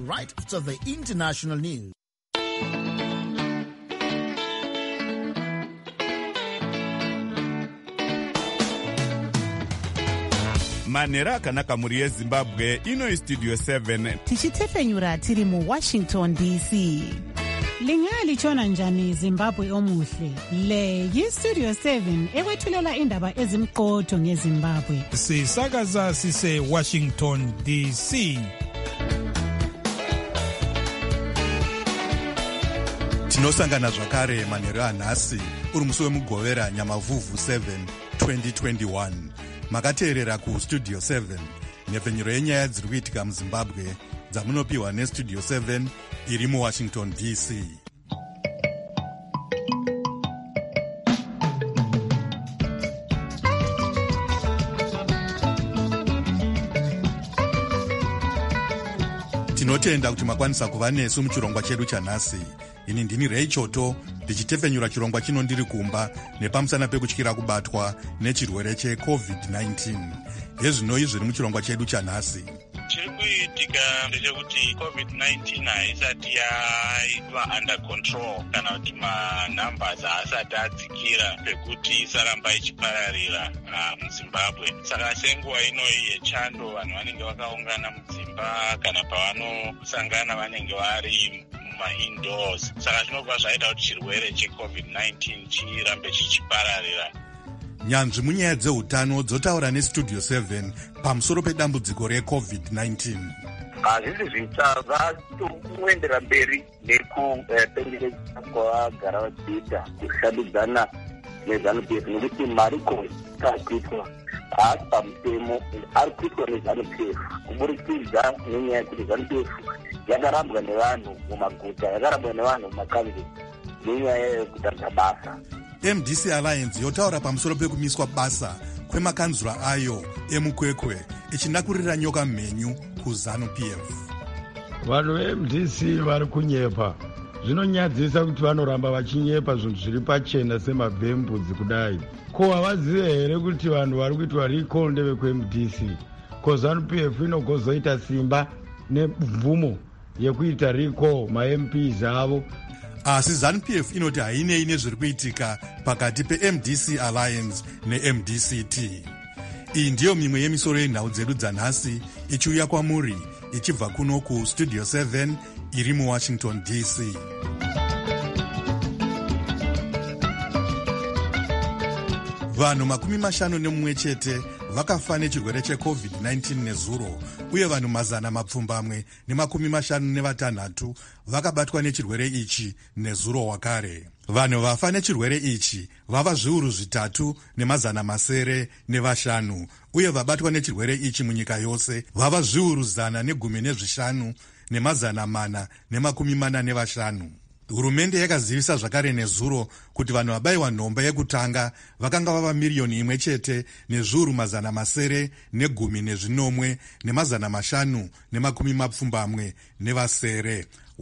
right after the international news. Manera akanaka muri yeZimbabwe ino Studio 7 tichitefenyura tiri mu Washington DC. Lingali chona njani Zimbabwe omuhle. Le yi-Studio 7 ekwethulela indaba ezimqotho ngeZimbabwe. Sisakaza sise Washington DC. tinosangana zvakare manheru anhasi uri musi wemugovera nyamavhuvhu 7 2021. makateerera kuStudio 7 nhepfenyuro yenyaya dziri kuitika muZimbabwe dzamunopiwa neStudio 7 iri muWashington DC. tinotenda kuti makwanisa kuva nesu muchirongwa chedu chanhasi. ini ndini Ray Choto ndichitefenyura chirongwa chino ndiri kumba nepamusana pekutyira kubatwa nechirwere cheCovid-19. yezvinoi zviri muchirongwa chedu chanhasi. chiri kuitika ndechekuti COVID-19 haisati yaiva under control kana kuti manumbers haasati adzikira pekuti isaramba ichipararira muZimbabwe. saka senguva inoi yechando vanhu vanenge vakaungana mudzimba kana pavanosangana vanenge vari indoors. saka zvinobva zvaita kuti chirwere cheCovid-19 chirambe chichipararira. nyanzvi munyaya dzeutano dzotaura neStudio 7 pamusoro pedambudziko reCovid-19. hazvisi zvitsva vatokuendera mberi nekupenderedza kwavagara vachiita kushandudzana neZANU-PF nekuti mariko ari kuitwa haasi pamutemo, ari kuitwa neZANU-PF kuburikidza nenyaya yekuti ZANU-PF yakarambwa nevanhu mumaguta, yakarambwa nevanhu mumakanyi nenyaya yekutadza basa. MDC Alliance yotaura pamusoro pekumiswa basa kwemakanzura ayo emukwekwe ichindakurira nyoka mhenyu kuZANU-PF. vanhu veMDC vari kunyepa. zvinonyadzisa kuti vanoramba vachinyepa zvinhu zviri pachena semabvembudzi kudai. ko havazive here kuti vanhu vari kuitwa recall ndevekuMDC? ko ZANU-PF inogozoita simba nemvumo yekuita recall maMPs avo? asi ZANU-PF inoti hainei nezviri kuitika pakati peMDC Alliance neMDCT. iyi ndiyo mimwe yemisoro yenhau dzedu dzanhasi ichiuya kwamuri ichibva kuno kuStudio 7 iri muWashington DC. vanhu 51 chete vakafa nechirwere cheCovid-19 nezuro, uye vanhu 156 vakabatwa nechirwere ichi nezuro wakare. vanhu vafa nechirwere ichi vava zviuru 3,905, uye vabatwa nechirwere ichi munyika yose vava zviuru 115,445. hurumende yakazivisa zvakare nezuro kuti vanhu vabayiwa nhomba yekutanga vakanga vava 1,000,000 chete nezviuru 7,550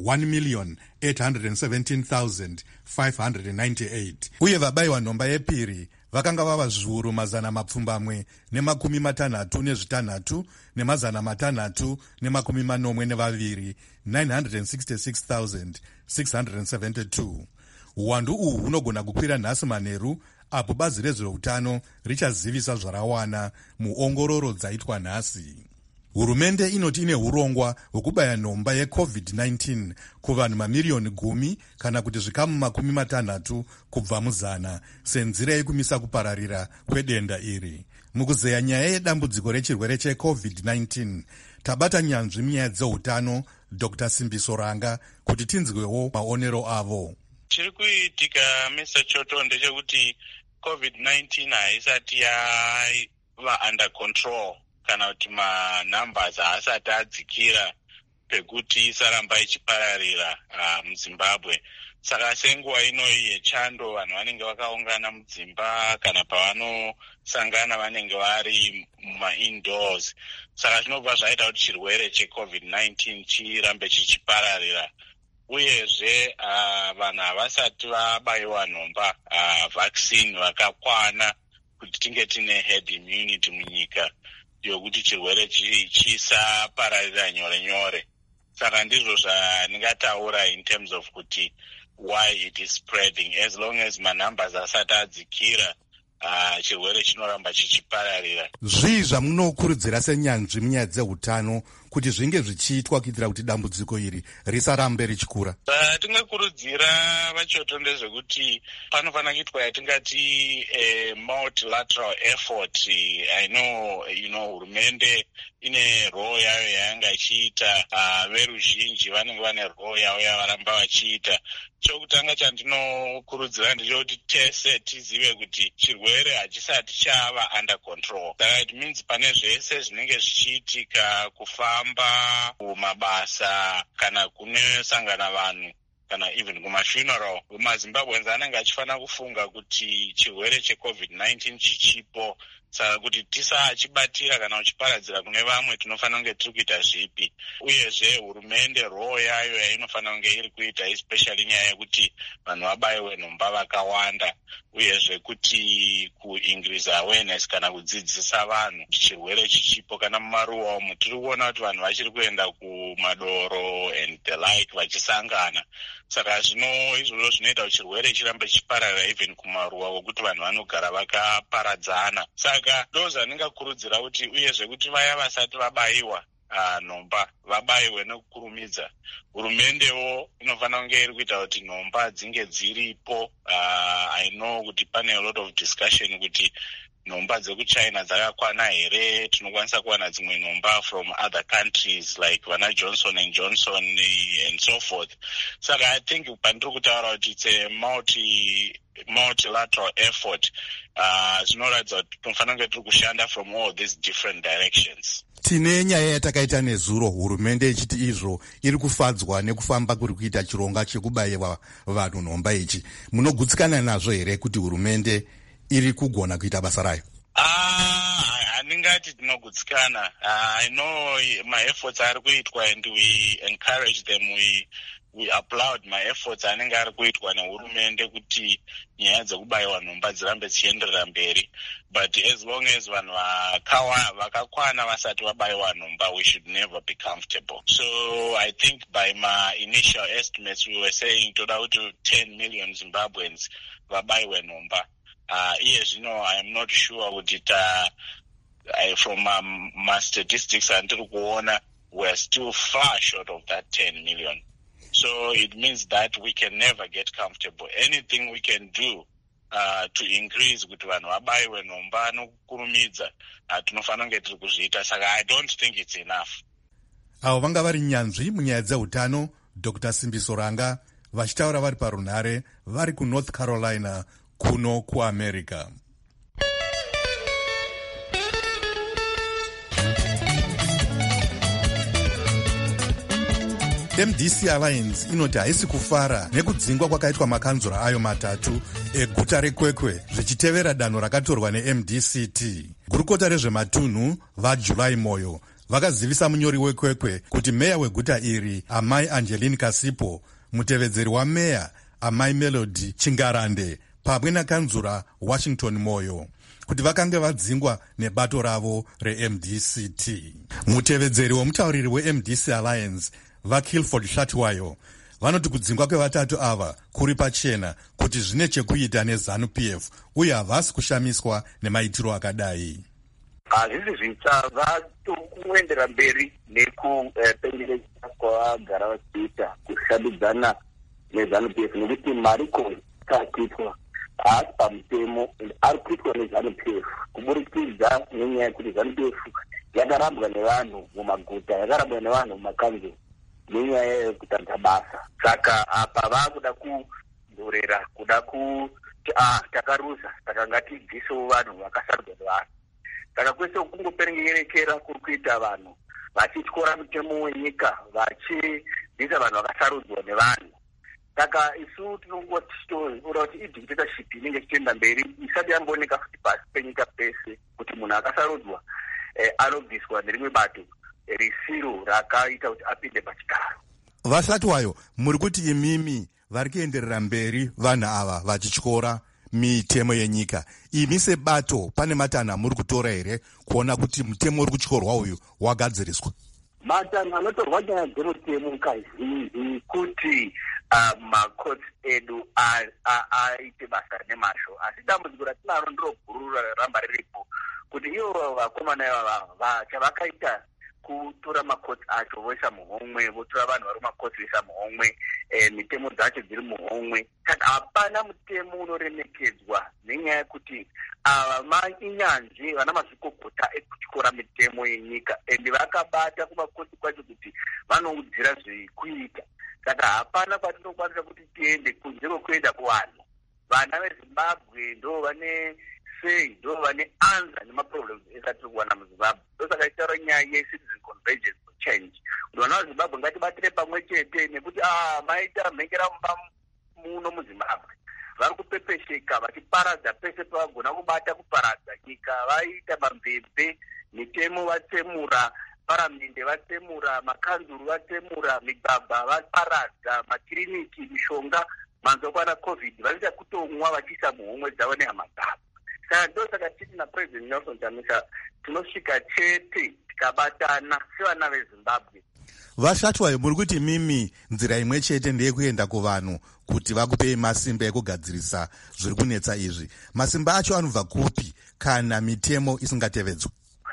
1,817,598, uye vabayiwa nhomba yepiri vakanga vava zviuru 766,682 966,672. uwandu uhu hunogona kukwira nhasi manheru apo bazi rezveutano richazivisa zvarawana muongororo dzaitwa nhasi. hurumende inoti ine urongwa hwekubaya nhomba yeCovid-19 kuvanhu 10,000,000 kana kuti zvikamu 60 kubva muzana senzira yekumisa kupararira kwedenda iri. mukuzeya nyaya yedambudziko rechirwere cheCovid-19 tabata nyanzvi munyaya dzeutano Dr. Simbiso Ranga kuti tinzwewo maonero avo. chiri kuitika Mr. Choto ndechekuti COVID-19 haisati yaiva under control kana kuti manumbers haasati adzikira pekuti isaramba ichipararira muZimbabwe. saka senguva inoi yechando vanhu vanenge vakaungana mudzimba kana pavanosangana vanenge vari indoors. saka zvinobva zvaita kuti chirwere cheCovid-19 chirambe chichipararira. uyezve vanhu havasati vabayiwa nhomba vaccine vakakwana kuti tinge tine herd immunity munyika yokuti chirwere chisapararira nyore nyore. Saka ndizvo zvandingataura in terms of kuti why it is spreading. As long as manumbers asati adzikira, chirwere chinoramba chichipararira. Zvii zvamunokurudzira senyanzvi munyaya dzeutano kuti zvinge zvichiitwa kuitira kuti dambudziko iri risarambe richikura? Tingakurudzira vachoto ndezvekuti panofanira kuitwa yatingati multilateral effort. I know, hurumende ine role yayo yayanga ichiita, veruzhinji vanenge vane role yavo yavaramba vachiita. Chokutanga chandinokurudzira ndechekuti tese tizive kuti chirwere hachisati chava under control. Saka it means pane zvese zvinenge zvichiitika, kufamba, kumabasa, kana kunesangana vanhu, kana even kumafuneral, maZimbabweans anenge achifanira kufunga kuti chirwere cheCovid-19 chichipo. Saka kuti tisachibatira kana kuchiparadzira kune vamwe, tinofanira kunge tiri kuita zvipi. Uyezve hurumende role yayo yainofanira kunge iri kuita, especially nyaya yekuti vanhu vabayiwe nhomba vakawanda, uyezve kuti ku-increase awareness kana kudzidzisa vanhu kuti chirwere chichipo. Kana mumaruwa umu tiri kuona kuti vanhu vachiri kuenda kumadoro and the like vachisangana. Saka izvozvo zvinoita kuti chirwere chirambe chipararira even kumaruwa wokuti vanhu vanogara vakaparadzana. Saka ndozvandingakurudzira kuti uyezve kuti vaya vasati vabayiwa nhomba vabayiwe nekukurumidza. Hurumendewo inofanira kunge iri kuita kuti nhomba dzinge dziripo. I know kuti pane a lot of discussion kuti nhomba dzekuchina dzakakwana here, tinokwanisa kuwana dzimwe nhomba from other countries like vana Johnson and Johnson and so forth. Saka I think pandiri kutaura kuti it's a multilateral effort. Zvinoratidza kuti tinofanira kunge tiri kushanda from all these different directions. Tine nyaya yatakaita nezuro, hurumende ichiti izvo iri kufadzwa nekufamba kuri kuita chironga chekubayiwa vanhu nhomba ichi. Munogutsikana nazvo here kuti hurumende iri kugona kuita basa rayo? Handingati tinogutsikana. I know my efforts are kuitwa and we encourage them. We applaud my efforts anenge ari kuitwa nehurumende kuti nyaya dzekubayiwa nhomba dzirambe dzichienderera mberi. But as long as vanhu vakakwana vasati vabayiwa nhomba, we should never be comfortable. So I think by my initial estimates we were saying toda kuti 10 million Zimbabweans vabayiwe nhomba. I am not sure kuti from my statistics andiri kuona, we're still far short of that 10 million. So it means that we can never get comfortable. Anything we can do to increase kuti vanhu vabayiwe nhomba nokukurumidza, tinofanira kunge tiri kuzviita. Saka I don't think it's enough. Avo vanga vari nyanzvi munyaya dzeutano, Dr. Simbiso Ranga, vachitaura vari parunhare vari kuNorth Carolina kuno kuAmerica. MDC Alliance inoti haisi kufara nekudzingwa kwakaitwa makanzura ayo matatu eguta reKwekwe zvichitevera danho rakatorwa neMDCT. Gurukota rezvematunhu vaJulai Moyo vakazivisa munyori weKwekwe kuti meya weguta iri Amai Angeline Kasipo, mutevedzeri wameya Amai Melody Chingarande pamwe nakanzura Washington Moyo kuti vakange vadzingwa nebato ravo reMDCT. Mutevedzeri womutauriri weMDC Alliance vaKilford Shatwayo vanoti kudzingwa kwevatatu ava kuri pachena kuti zvine chekuita neZANU-PF uye havasi kushamiswa nemaitiro akadai. Hazvisi zvitsva, vatokuendera mberi nekupenderedza kwavagara vachiita kushandudzana neZANU-PF nekuti mariko akaitwa haasi pamutemo ari kuitwa neZANU-PF kuburikidza nenyaya yekuti ZANU-PF yakarambwa nevanhu mumaguta, yakarambwa nevanhu mumakanzuro nenyaya yekutadza basa. Saka apa vakuda kudhorera, kuda kuti takaruza, saka ngatibvisewo vanhu vakasarudzwa nevanhu. Saka kwese kungoperengerekera kuri kuita vanhu vachityora mutemo wenyika, vachibvisa vanhu vakasarudzwa nevanhu. Saka isu tinongoti kuti idictatorship inenge ichienda mberi isati yambooneka futi pasi penyika pese kuti munhu akasarudzwa anobviswa nerimwe bato risiro rakaita kuti apinde pachigaro. Vashatwayo, muri kuti imimi vari kuenderera mberi vanhu ava vachityora mitemo yenyika. Imi sebato pane matanha muri kutora here kuona kuti mutemo uri kutyorwa uyu wagadziriswa? matanho anotorwa nyaya dzemutemo kazhinji kuti makotsi edu aite basa nemazvo, asi dambudziko ratinaro ndiro guru raramba riripo kuti ivo vakomana ivava chavakaita kutora makotsi acho voisa muhomwe, votora vanhu vari makotsi voisa muhomwe, mitemo dzacho dziri muhomwe. Saka hapana mutemo unoremekedzwa nenyaya yekuti ava mainyanzvi vana mazvikokota ekutyora mitemo yenyika ende vakabata kumakotsi kwacho kuti vanoudzira zvekuita. Saka hapana kwatinokwanisa kuti tiende kunze kwekuenda kuvanhu. Vana veZimbabwe ndo vane sei, ndo vane anza nemaproblems esatiri kuwana muZimbabwe. Ndosaka itaura nyaya ye-citizen convergence change. Vana veZimbabwe ngatibatire pamwe chete nekuti maita mhengera muno muZimbabwe. Vari kupepesheka vachiparadza pese pavagona kubata kuparadza nyika. Vaita mamvemve, mitemo vatsemura, paramende vatsemura, makanzuru vatsemura, migwagwa vaparadza, makiriniki, mishonga, manzokwana COVID vaita kutomwa vachiisa muhomwe dzavo nehama dzavo. Saka ndosaka titi naPresident Nelson Chamisa tinosvika chete tikabatana sevana veZimbabwe. Vashatwayo, muri kuti mimi nzira imwe chete ndeyekuenda kuvanhu kuti vakupei masimba ekugadzirisa zviri kunetsa izvi. Masimba acho anobva kupi kana mitemo isingatevedzwa?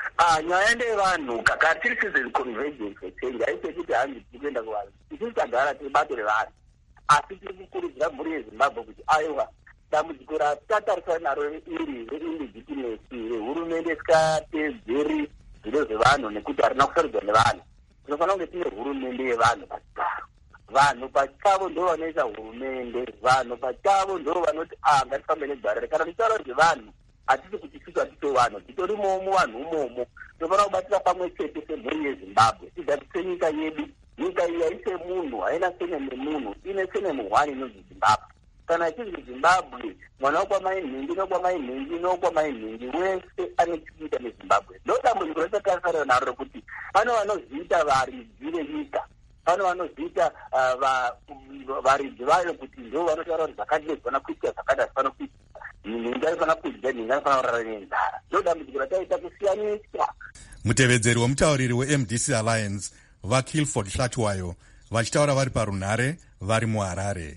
Nyaya ndevanhu kaka tiri citizen convergence change haisi kuti hanzi tiri kuenda kuvanhu. Isusu tagara tiri bato revanhu, asi tiri kukurudzira mhuri yeZimbabwe kuti aiwa dambudziko ratatarisana naro iri reillegitimacy rehurumende isikatedzeri zviro zvevanhu nekuti harina kusarudzwa nevanhu. Tinofanira kunge tine hurumende yevanhu pachigaro. Vanhu pachavo ndo vanoisa hurumende, vanhu pachavo ndo vanoti ngatifambe negwara. Kana tichitaura zvevanhu hatisi kuti isusu hatito vanhu, titorimowo muvanhu umomo. Tinofanira kubatira pamwe chete semhuri yeZimbabwe tigadzise nyika yedu. Nyika iyi haise munhu, haina sene nemunhu, ine sene muhwani inonzi Zimbabwe. Kana ichinzi Zimbabwe, mwana wokwamai nhingi nokwamai nhingi nokwamai nhingi wese ane chikuita neZimbabwe. Ndo dambudziko ratatarisana naro kuti pano vanozviita varidzi venyika, pano vanozviita varidzi vayo kuti ndo vanotaura kuti zvakati nezvifana kuitika zvakati hazvifana kuitika. Nhingi anofana kudya, nhingi anofana kurara nenzara. Ndo dambudziko rataita kusiyaniswa. Mutevedzeri wemutauriri weMDC Alliance vaKilford Hlatwayo vachitaura vari parunhare vari muHarare.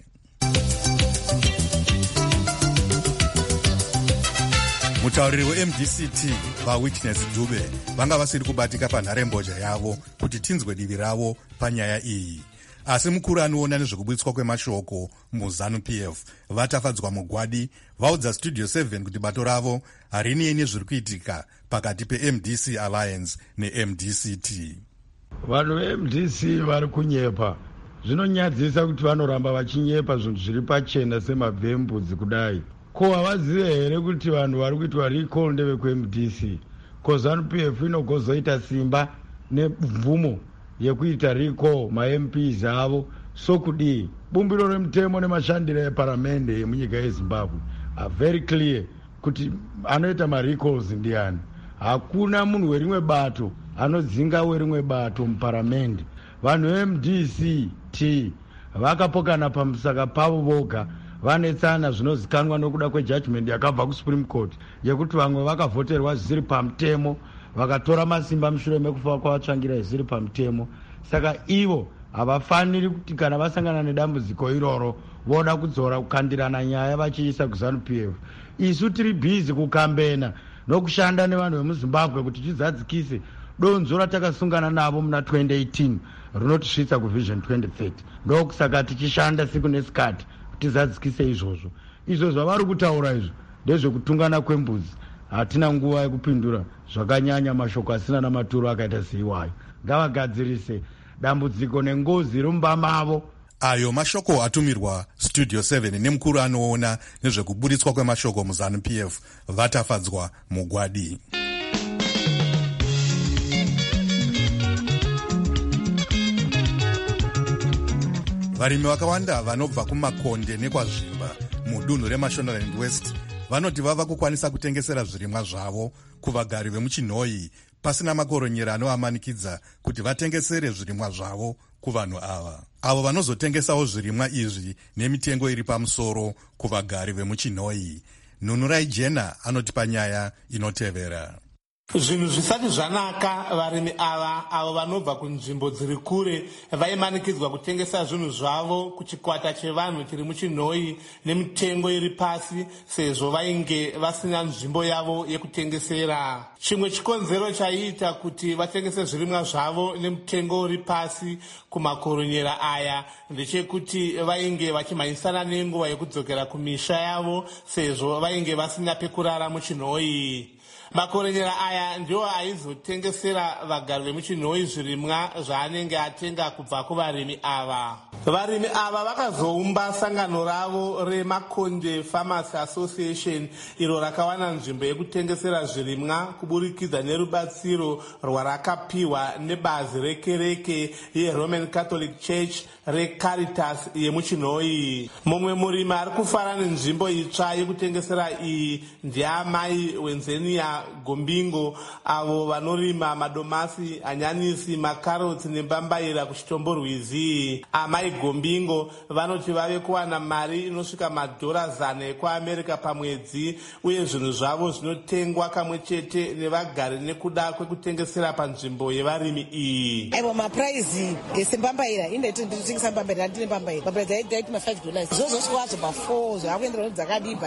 Mutauriri weMDCT vaWitness Dube vanga vasiri kubatika panharembozha yavo kuti tinzwe divi ravo panyaya iyi. Asi mukuru anoona nezvekubutswa kwemashoko muZANU-PF vatafadzwa mugwadi vaudza Studio 7 kuti bato ravo harinei nezviri kuitika pakati peMDC Alliance neMDCT. Vanhu veMDC vari kunyepa. Zvinonyadzisa kuti vanoramba vachinyepa zvinhu zviri pachena semabvembudzi kudai. Ko havazive here kuti vanhu vari kuitwa recall ndevekuMDC? Ko ZANU-PF inogozoita simba nebvumo yekuita recall maMPs avo sokudii? Bumbiro remutemo nemashandiro eparamende yemunyika yeZimbabwe very clear kuti anoita marecalls ndiani. Hakuna munhu werimwe bato anodzinga werimwe bato muparamende. Vanhu veMDCT vakapokana pamusaka pavo voga, vanetsana zvinozikanwa nokuda kwejudgment yakabva kuSupreme Court yekuti vamwe vakavhoterwa zvisiri pamutemo, vakatora masimba mushure mekufa kwavatsvangira zvisiri pamutemo. Saka ivo havafaniri kuti kana vasangana nedambudziko iroro voda kudzora kukandirana nyaya vachiisa kuZANU-PF. Isu tiri bhizi kukambena nokushanda nevanhu vemuZimbabwe kuti tidzadzikise donzo ratakasungana navo muna 2018 rinotisvitsa kuVision 2030. Ndokusaka tichishanda siku nesikati tizadzikise izvozvo. Izvo zvavari kutaura izvo ndezvekutungana kwembudzi. Hatina nguva yekupindura zvakanyanya mashoko asina namaturo akaita seiwayo. Ngavagadzirise dambudziko nengozi rumba mavo. Ayo mashoko atumirwa Studio 7 nemukuru anoona nezvekuburitswa kwemashoko muZANU-PF vatafadzwa mugwadi. Varimi vakawanda vanobva kumakonde nekwazvimba mudunhu reMashonaland West vanoti vava kukwanisa kutengesera zvirimwa zvavo kuvagari vemuchinhoi pasina makoronyera anovamanikidza kuti vatengesere zvirimwa zvavo kuvanhu ava. Avo vanozotengesawo zvirimwa izvi nemitengo iri pamusoro kuvagari vemuchinhoi. Nunurai Jena anotipa nyaya inotevera. Zvinhu zvisati zvanaka, varimi ava avo vanobva kunzvimbo dziri kure vaimanikidzwa kutengesa zvinhu zvavo kuchikwata chevanhu chiri muchinhoi nemitengo iri pasi sezvo vainge vasina nzvimbo yavo yekutengesera. Chimwe chikonzero chaiita kuti vatengese zvirimwa zvavo nemitengo uri pasi kumakoronyera aya ndechekuti vainge vachimhanyisana nenguva yekudzokera kumisha yavo sezvo vainge vasina pekurara muchinhoi. Makoronyera aya ndiwo aizotengesera vagari vemuchinhoi zvirimwa zvaanenge atenga kubva kuvarimi ava. Varimi ava vakazoumba sangano ravo reMakonde Farmers Association iro rakawana nzvimbo yekutengesera zvirimwa kuburikidza nerubatsiro rwarakapiwa nebazi rekereke yeRoman Catholic Church reCaritas yemuchinhoi. Mumwe murimi ari kufara nenzvimbo itsva yekutengesera iyi ndiamai Wenzenia Gombingo avo vanorima madomasi, hanyanisi, makarotsi nembambaira kuchitombo Rwizi. Amai Gombingo vanoti vave kuwana mari inosvika $100 ekuAmerica pamwedzi uye zvinhu zvavo zvinotengwa kamwe chete nevagari nekuda kwekutengesera panzvimbo yevarimi iyi. Aiwa mapuraizi esembambaira indaiti nditengesa mbambaira ndine mbambaira. Mbambaira dzaiti $5. Zvozoswazo pa4 zvakuendera dzakadiba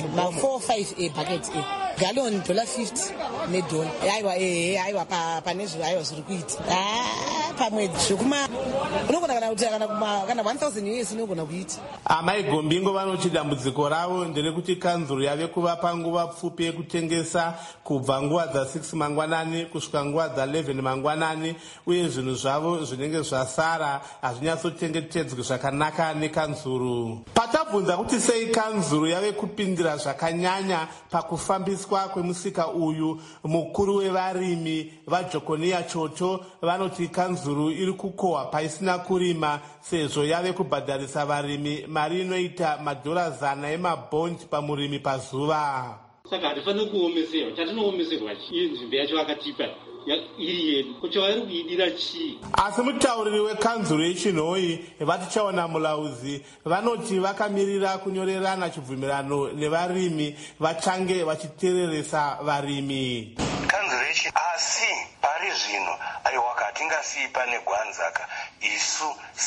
ma4-5 bucket gallon $50 nedola. Aiwa pane zvaiwa zviri kuita. Pamwedzi zvekuma unogona kana kuti kana 1000 US unogona kuita. Amai Gombingo vanoti dambudziko ravo nderekuti kanzuru yave kuvapa nguva pfupi yekutengesa kubva nguva dza6 mangwanani kusvika nguva dza11 mangwanani uye zvinhu zvavo zvinenge zvasara hazvinyatsochengetedzwe zvakanaka nekanzuru. Patabvunza kuti sei kanzuru yave kupindira zvakanyanya pakufambiswa kwemusika uyu, mukuru wevarimi vaJokonia Choto vanoti kanzuru iri kukohwa paisina kurima sezvo yave kubhadharisa varimi mari inoita $100 emabhondi pamurimi pazuva. Saka hatifaniri kuomeserwa. Chatinoomeserwa iyi nzvimbo yacho akatipa iri yedu kuti vari kuidira chii. Asi mutauriri wekanzuru yechinhoi vatichaona mulauzi vanoti vakamirira kunyorerana chibvumirano nevarimi vachange vachitereresa varimi. Kanzuru yechi asi pari zvino aiwa katingasiyi pane Gwanzaka isu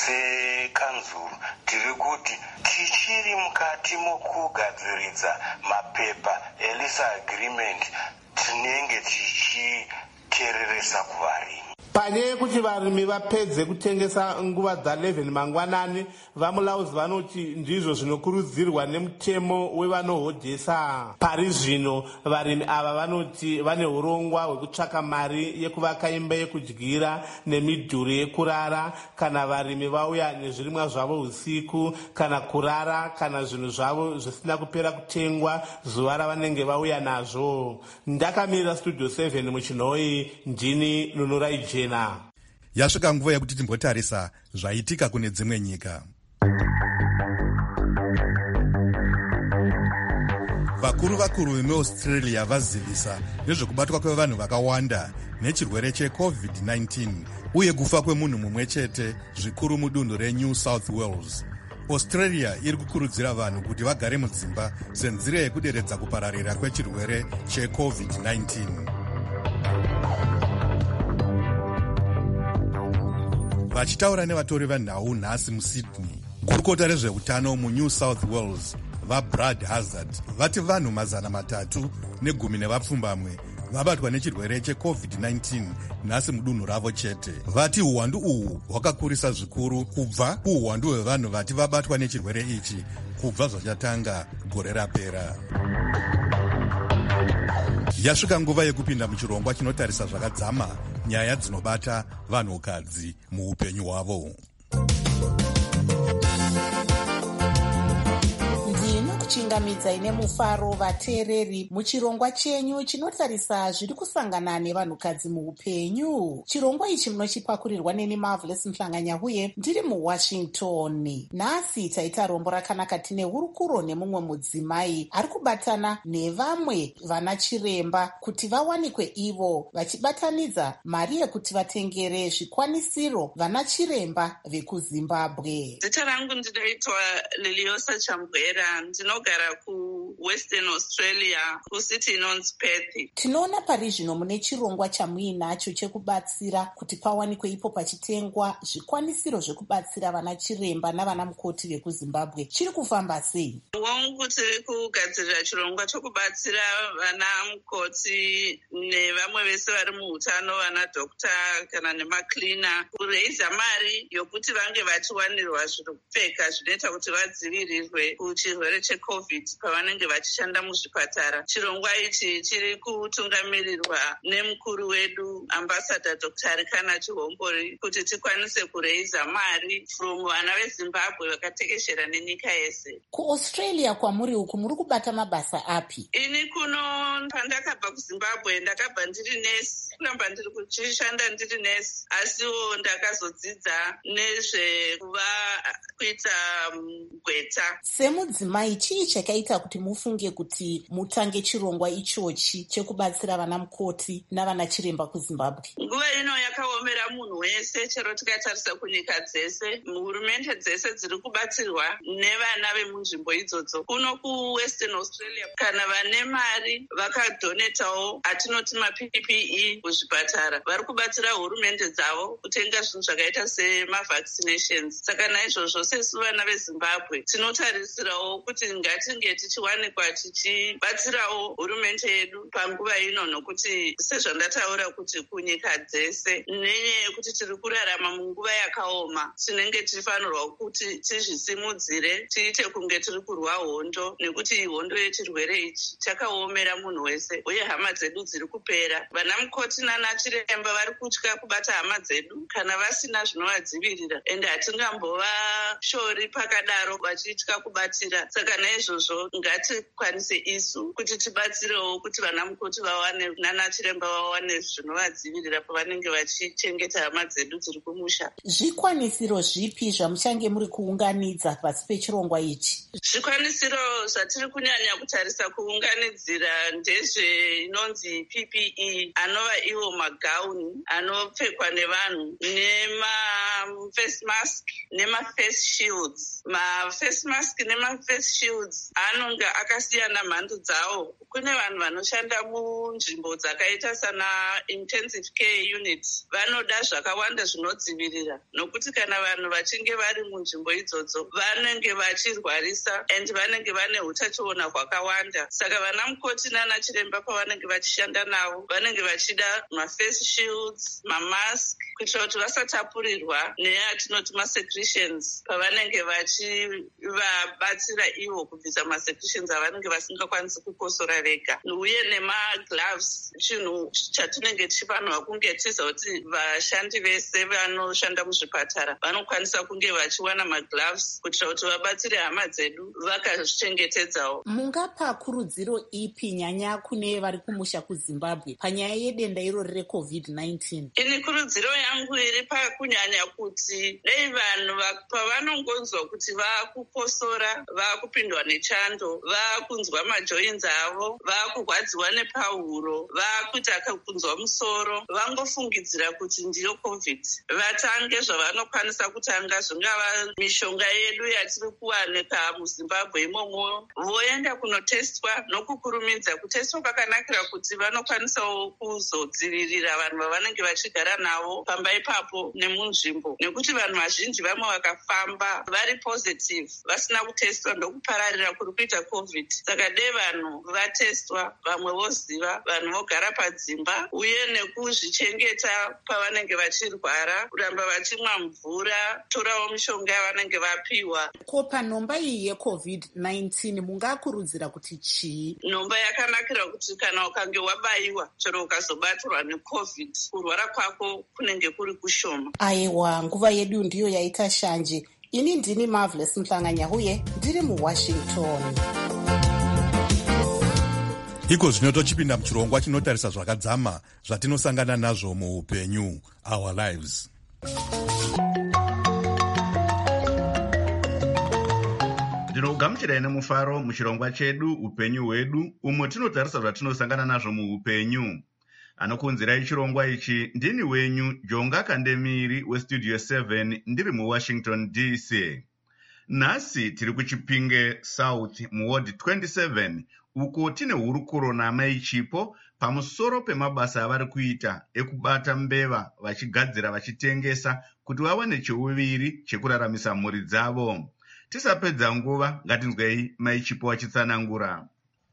sekanzuru tiri kuti tichiri mukati mokugadziridza mapepa elisa agreement tinenge tichitereresa kuvarimi. Panyaya yekuti varimi vapedze kutengesa nguva dza11 mangwanani, vamulauzi vanoti ndizvo zvinokurudzirwa nemutemo wevanohodhesa. Pari zvino varimi ava vanoti vane urongwa hwekutsvaka mari yekuvaka imba yekudyira nemidhuri yekurara kana varimi vauya nezvirimwa zvavo usiku, kana kurara kana zvinhu zvavo zvisina kupera kutengwa zuva ravanenge vauya nazvo. Ndakamirira Studio 7 muchinhoi, ndini Nunurai Jena. Yasvika nguva yekuti timbotarisa zvaitika kune dzimwe nyika. Vakuru vemuAustralia vazivisa nezvekubatwa kwevanhu vakawanda nechirwere cheCovid-19 uye kufa kwemunhu mumwe chete zvikuru mudunhu reNew South Wales. Australia iri kukurudzira vanhu kuti vagare mudzimba senzira yekuderedza kupararira kwechirwere cheCovid-19. Vachitaura nevatori venhau nhasi muSydney, gurukota rezveutano muNew South Wales vaBrad Hazard vati vanhu 310 vabatwa nechirwere cheCovid-19 nhasi mudunhu ravo chete. Vati uwandu uhu hwakakurisa zvikuru kubva kuuwandu hwevanhu vati vabatwa nechirwere ichi kubva zvachatanga gore rapera. Yasvika nguva yekupinda muchirongwa chinotarisa zvakadzama nyaya dzinobata vanhukadzi muupenyu hwavo. Ndinokuchingamidza ine mufaro vateereri muchirongwa chenyu chinotarisa zviri kusangana nevanhukadzi muupenyu. Chirongwa ichi munochipakurirwa neni Marvelous Mhlanganya uye ndiri muWashington. Nhasi taita rombo rakanaka tine hurukuro nemumwe mudzimai ari kubatana nevamwe vana chiremba kuti vawanikwe ivo vachibatanidza mari yekuti vatengere zvikwanisiro vana chiremba vekuZimbabwe. Zita rangu ndinoitwa Liliosa Chambwera, ndinogara kuwestern Australia kusiti inonzi Perth. Tinoona pari zvino mune chirongwa chamuinacho chekubatsira kuti pawanikwe ipo pachitengwa zvikwanisiro zvekubatsira vana chiremba navana mukoti vekuZimbabwe. Chiri kufamba sei? Wangu tiri kugadzirira chirongwa chokubatsira vana mukoti nevamwe vese vari muutano, vana dokta kana nemaklina, kureisa mari yokuti vange vachiwanirwa zvekupfeka zvinoita kuti vadzivirirwe kuchirwere cheCovid pavanenge vachishanda muzvipatara. Chirongwa ichi chiri kutungamirirwa nemukuru wedu ambassador Dr. Arikana Chihombori kuti tikwanise kureisa mari from vana veZimbabwe vakatekeshera nenyika yese. KuAustralia kwamuri uku muri kubata mabasa api? Ini kuno pandakabva kuZimbabwe ndakabva ndiri nesi, kuramba ndiri kuchishanda ndiri nesi, asiwo ndakazodzidza nezvekuva kuita gweta. Semudzimai, chii chakaita kuti mufunge kuti mutange chirongwa ichochi chekubatsira vana mukoti navana chiremba kuZimbabwe? Nguva ino yakaomera munhu wese, chero tikatarisa kunyika dzese, hurumende dzese dziri kubatsirwa nevana vemunzvimbo idzodzo. Kuno kuWestern Australia kana vane mari vakadonetawo atinoti maPPE kuzvipatara, vari kubatsira hurumende dzavo kutenga zvinhu zvakaita semavaccinations. Saka naizvozvo sesu vana veZimbabwe tinotarisirawo kuti ngatinge tichiwanikwa tichibatsirawo hurumende yedu panguva ino, nokuti sezvandataura kuti kunyika dzese nenyaya yekuti tiri kurarama munguva yakaoma, tinenge tichifanirwa kuti tizvisimudzire, tiite kunge tiri kurwa hondo, nekuti hondo yechirwere ichi chakaomera munhu wese uye hama dzedu dziri kupera. Vana mukoti nana chiremba vari kutya kubata hama dzedu kana vasina zvinovadzivirira, ende hatingambovashori pakadaro vachitya kubatira. Saka naizvozvo ngatikwanise isu kuti tibatsirewo kuti vana mukoti vawane nana chiremba vawane zvinovadzivirira pavanenge vachichengeta hama dzedu dziri kumusha. Zvikwanisiro zvipi zvamuchange muri kuunganidza pasi pechirongwa ichi? Zvikwanisiro zvatiri kunyanya kutarisa kuunganidzira ndezve inonzi PPE, anova iwo magauni anopfekwa nevanhu, nema-face mask nema-face shields. Ma-face mask nema-face shields anonga akasiyana mhando dzawo. Kune vanhu vanoshanda munzvimbo dzakaita sana intensive care unit, vanoda zvakawanda zvinodzivirira, nokuti kana vanhu vachinge vari munzvimbo idzodzo vanenge vachirwarisa and vanenge vane hutachiona hwakawanda. Saka vana mukoti nana chiremba pavanenge vachishanda navo vanenge vachida ma-face shields, ma-mask, kuitira kuti vasatapurirwa neyatinoti ma-secretions pavanenge vachivabatsira ivo kubvisa ma-secretions avanenge vasingakwanisi kukosora vega, uye nema-gloves, chinhu chatinenge tichifanirwa kunge tiziva kuti vashandi vese vanoshanda muzvipatara vanokwanisa kunge vachiwana ma-gloves kuitira kuti vabatsire hama dzedu vakazvichengetedzawo. Mungapa kurudziro ipi nyanya kune vari kumusha kuZimbabwe panyaya yedenda irori reCovid-19? Ini kurudziro yangu iri pakunyanya kuti dei vanhu pavanongonzwa kuti vakukosora, vakupindwa nechando, vakunzwa majoinzi avo, vakurwadziwa nepahuro, vakuita kunzwa musoro, vangofungidzira kuti ndiyo COVID. Vatange zvavanokwanisa kutanga, zvingava mishonga yedu yatiri kuwanika muZimbabwe imomo, voenda kunotestwa. Nokukurumidza kutestwa kwakanakira kuti vanokwanisawo kuzodzivirira vanhu vavanenge vachigara navo pamba ipapo nemunzvimbo, nekuti vanhu vazhinji vamwe vakafamba vari positive vasina kutestwa ndokupararira kuri kuita COVID. Saka dei vanhu vatestwa, vamwe voziva, vanhu vogara padzimba, uye nekuzvichengeta pavanenge vachirwara, kuramba vachimwa mvura, torawo mishonga yavanenge vapiwa. Ko panomba iyi yeCovid-19 mungakurudzira kuti chii? Nomba yakanakira kuti kana ukange wabayiwa, chero ukazobatirwa neCovid, kurwara kwako kunenge kuri kushoma. Aiwa, nguva yedu ndiyo yaita shanje. Ini ndini Marvelous Mhlanga-Nyahuye, ndiri muWashington. Iko zvino tochipinda muchirongwa chinotarisa zvakadzama zvatinosangana nazvo muupenyu, our lives. Ndinokugamuchirai nemufaro muchirongwa chedu upenyu hwedu, umwe tinotarisa zvatinosangana nazvo muupenyu. Anokunzirai chirongwa ichi ndini wenyu Jonga Kandemiri westudio 7 ndiri muWashington DC. Nhasi tiri kuChipinge South muward 27 uko tine hurukuro naamai Chipo pamusoro pemabasa avari kuita ekubata mbeva vachigadzira vachitengesa kuti vawane cheuviri chekuraramisa mhuri dzavo. Tisapedza nguva, ngatinzwei mai Chipo vachitsanangura.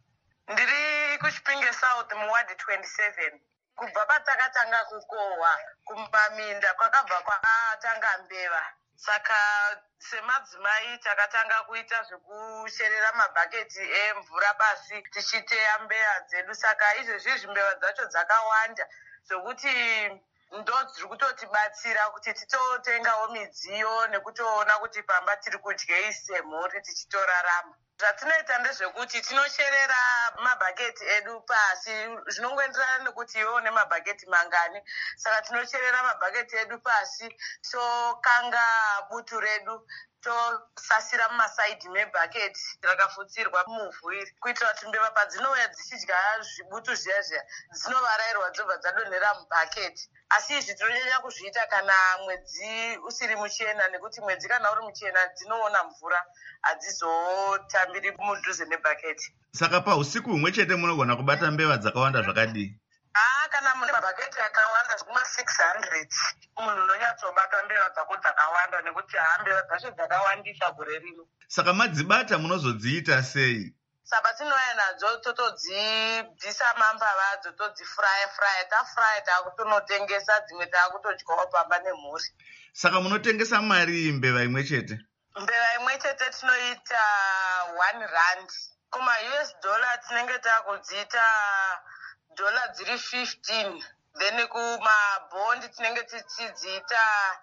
Ndiri kuChipinge South muward 27 kubva patakatanga kukohwa kumaminda kwakabva kwatanga mbeva. Saka semadzimai takatanga kuita zvekusherera mabhaketi emvura pasi tichiteya mbeva dzedu. Saka izvezvi mbeva dzacho dzakawanda zvokuti ndo dziri kutotibatsira kuti titotengawo midziyo nekutoona kuti pamba tiri kudya semhuri tichitorarama. Zvatinoita ndezvekuti tinosherera mabhaketi edu pasi, zvinongoenderana nekuti iwo nemabhaketi mangani. Saka tinosherera mabhaketi edu pasi, tokanga butu redu, tosasira mumasaidhi mebhaketi rakafutsirwa muvhu iri kuitira kuti mbeva padzinouya dzichidya zvibutu zviya zviya dzinovarairwa dzobva dzadonhera mubhaketi. Asi izvi tinonyanya kuzviita kana mwedzi usiri muchena, nekuti mwedzi kana uri muchena dzinoona mvura, hadzizotambiri mudhuze nebhaketi. Saka pausiku humwe chete munogona kubata mbeva dzakawanda zvakadii? Kana mune mabhaketi akawanda zvekuma 600 munhu unonyatsobata mbeva dzako dzakawanda, nekuti mbeva dzacho dzakawandisa gore rino. Saka madzibata munozodziita sei? Saka tinouya nadzo totodzibvisa mambava adzo, todzifraya. Tafraya takutonotengesa, dzimwe takutodyawo pamba nemhuri. Saka munotengesa mari mbeva imwe chete? Mbeva imwe chete tinoita 1 rand. Kuma US dollar tinenge takudziita dola dziri 15. Then kumabhondi tinenge tichidziita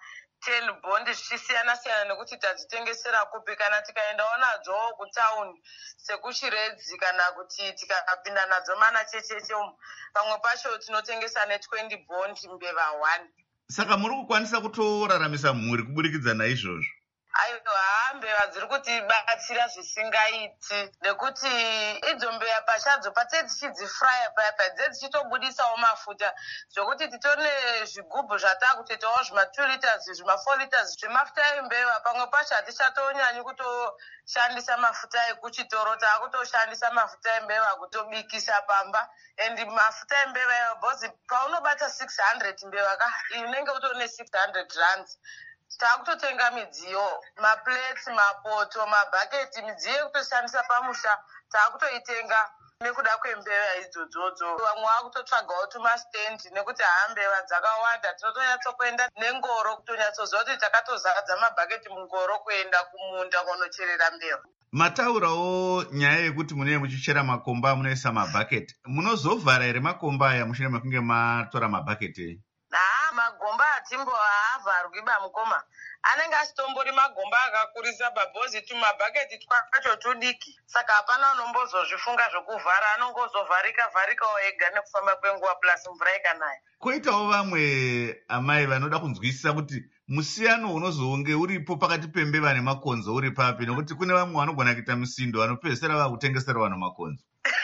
10 bondi, zvichisiyana-siyana nekuti tadzitengesera kupi. Kana tikaendawo nadzo kutauni sekuchiredzi kana kuti tikapinda nadzo mana checheche umu, pamwe pacho tinotengesa ne20 bondi mbeva 1. Saka muri kukwanisa kutoraramisa mhuri kuburikidza naizvozvo? Aiwa, mbeva dziri kutibatsira zvisingaiti, nekuti idzo mbeva pachadzo patei tichidzifraya paya dzichitobudisawo mafuta zvokuti titone zvigubhu zvatakutoitawo zvima2 liters zvima4 liters zvemafuta embeva. Pamwe pacho hatichatonyanyi kutoshandisa mafuta ekuchitoro, takutoshandisa mafuta embeva kutobikisa pamba. And mafuta embeva iwo bhozi paunobata 600 mbeva unenge utone 600 rands. Takutotenga midziyo, maplates, mapoto, mabhaketi, midziyo yekutoshandisa pamusha takutoitenga nekuda kwembeva idzodzodzo. Vamwe vakutotsvagawo tumastendi nekuti mbeva dzakawanda. Tinotonyatsokuenda nengoro kutonyatsoziva kuti takatozadza mabhaketi mungoro kuenda kumunda kunocherera mbeva. Mataurawo nyaya yekuti munenge muchichera makomba munoisa mabhaketi. Munozovhara here makomba aya mushure mekunge matora mabhaketi? Magomba hatimbo haavharwiba mukoma. Anenge asitombori magomba akakurisa babhozi tumabhaketi twacho tudiki. Saka hapana unombozozvifunga zvokuvhara, anongozovharika-vharikawo ega nekufamba kwenguva plus mvura ikanaya. Koitawo vamwe amai vanoda kunzwisisa kuti musiyano unozonge uripo pakati pembeva nemakonzo uri papi, nekuti kune vamwe vanogona kuita misindo vanopedzisira vakutengesera vanhu makonzo.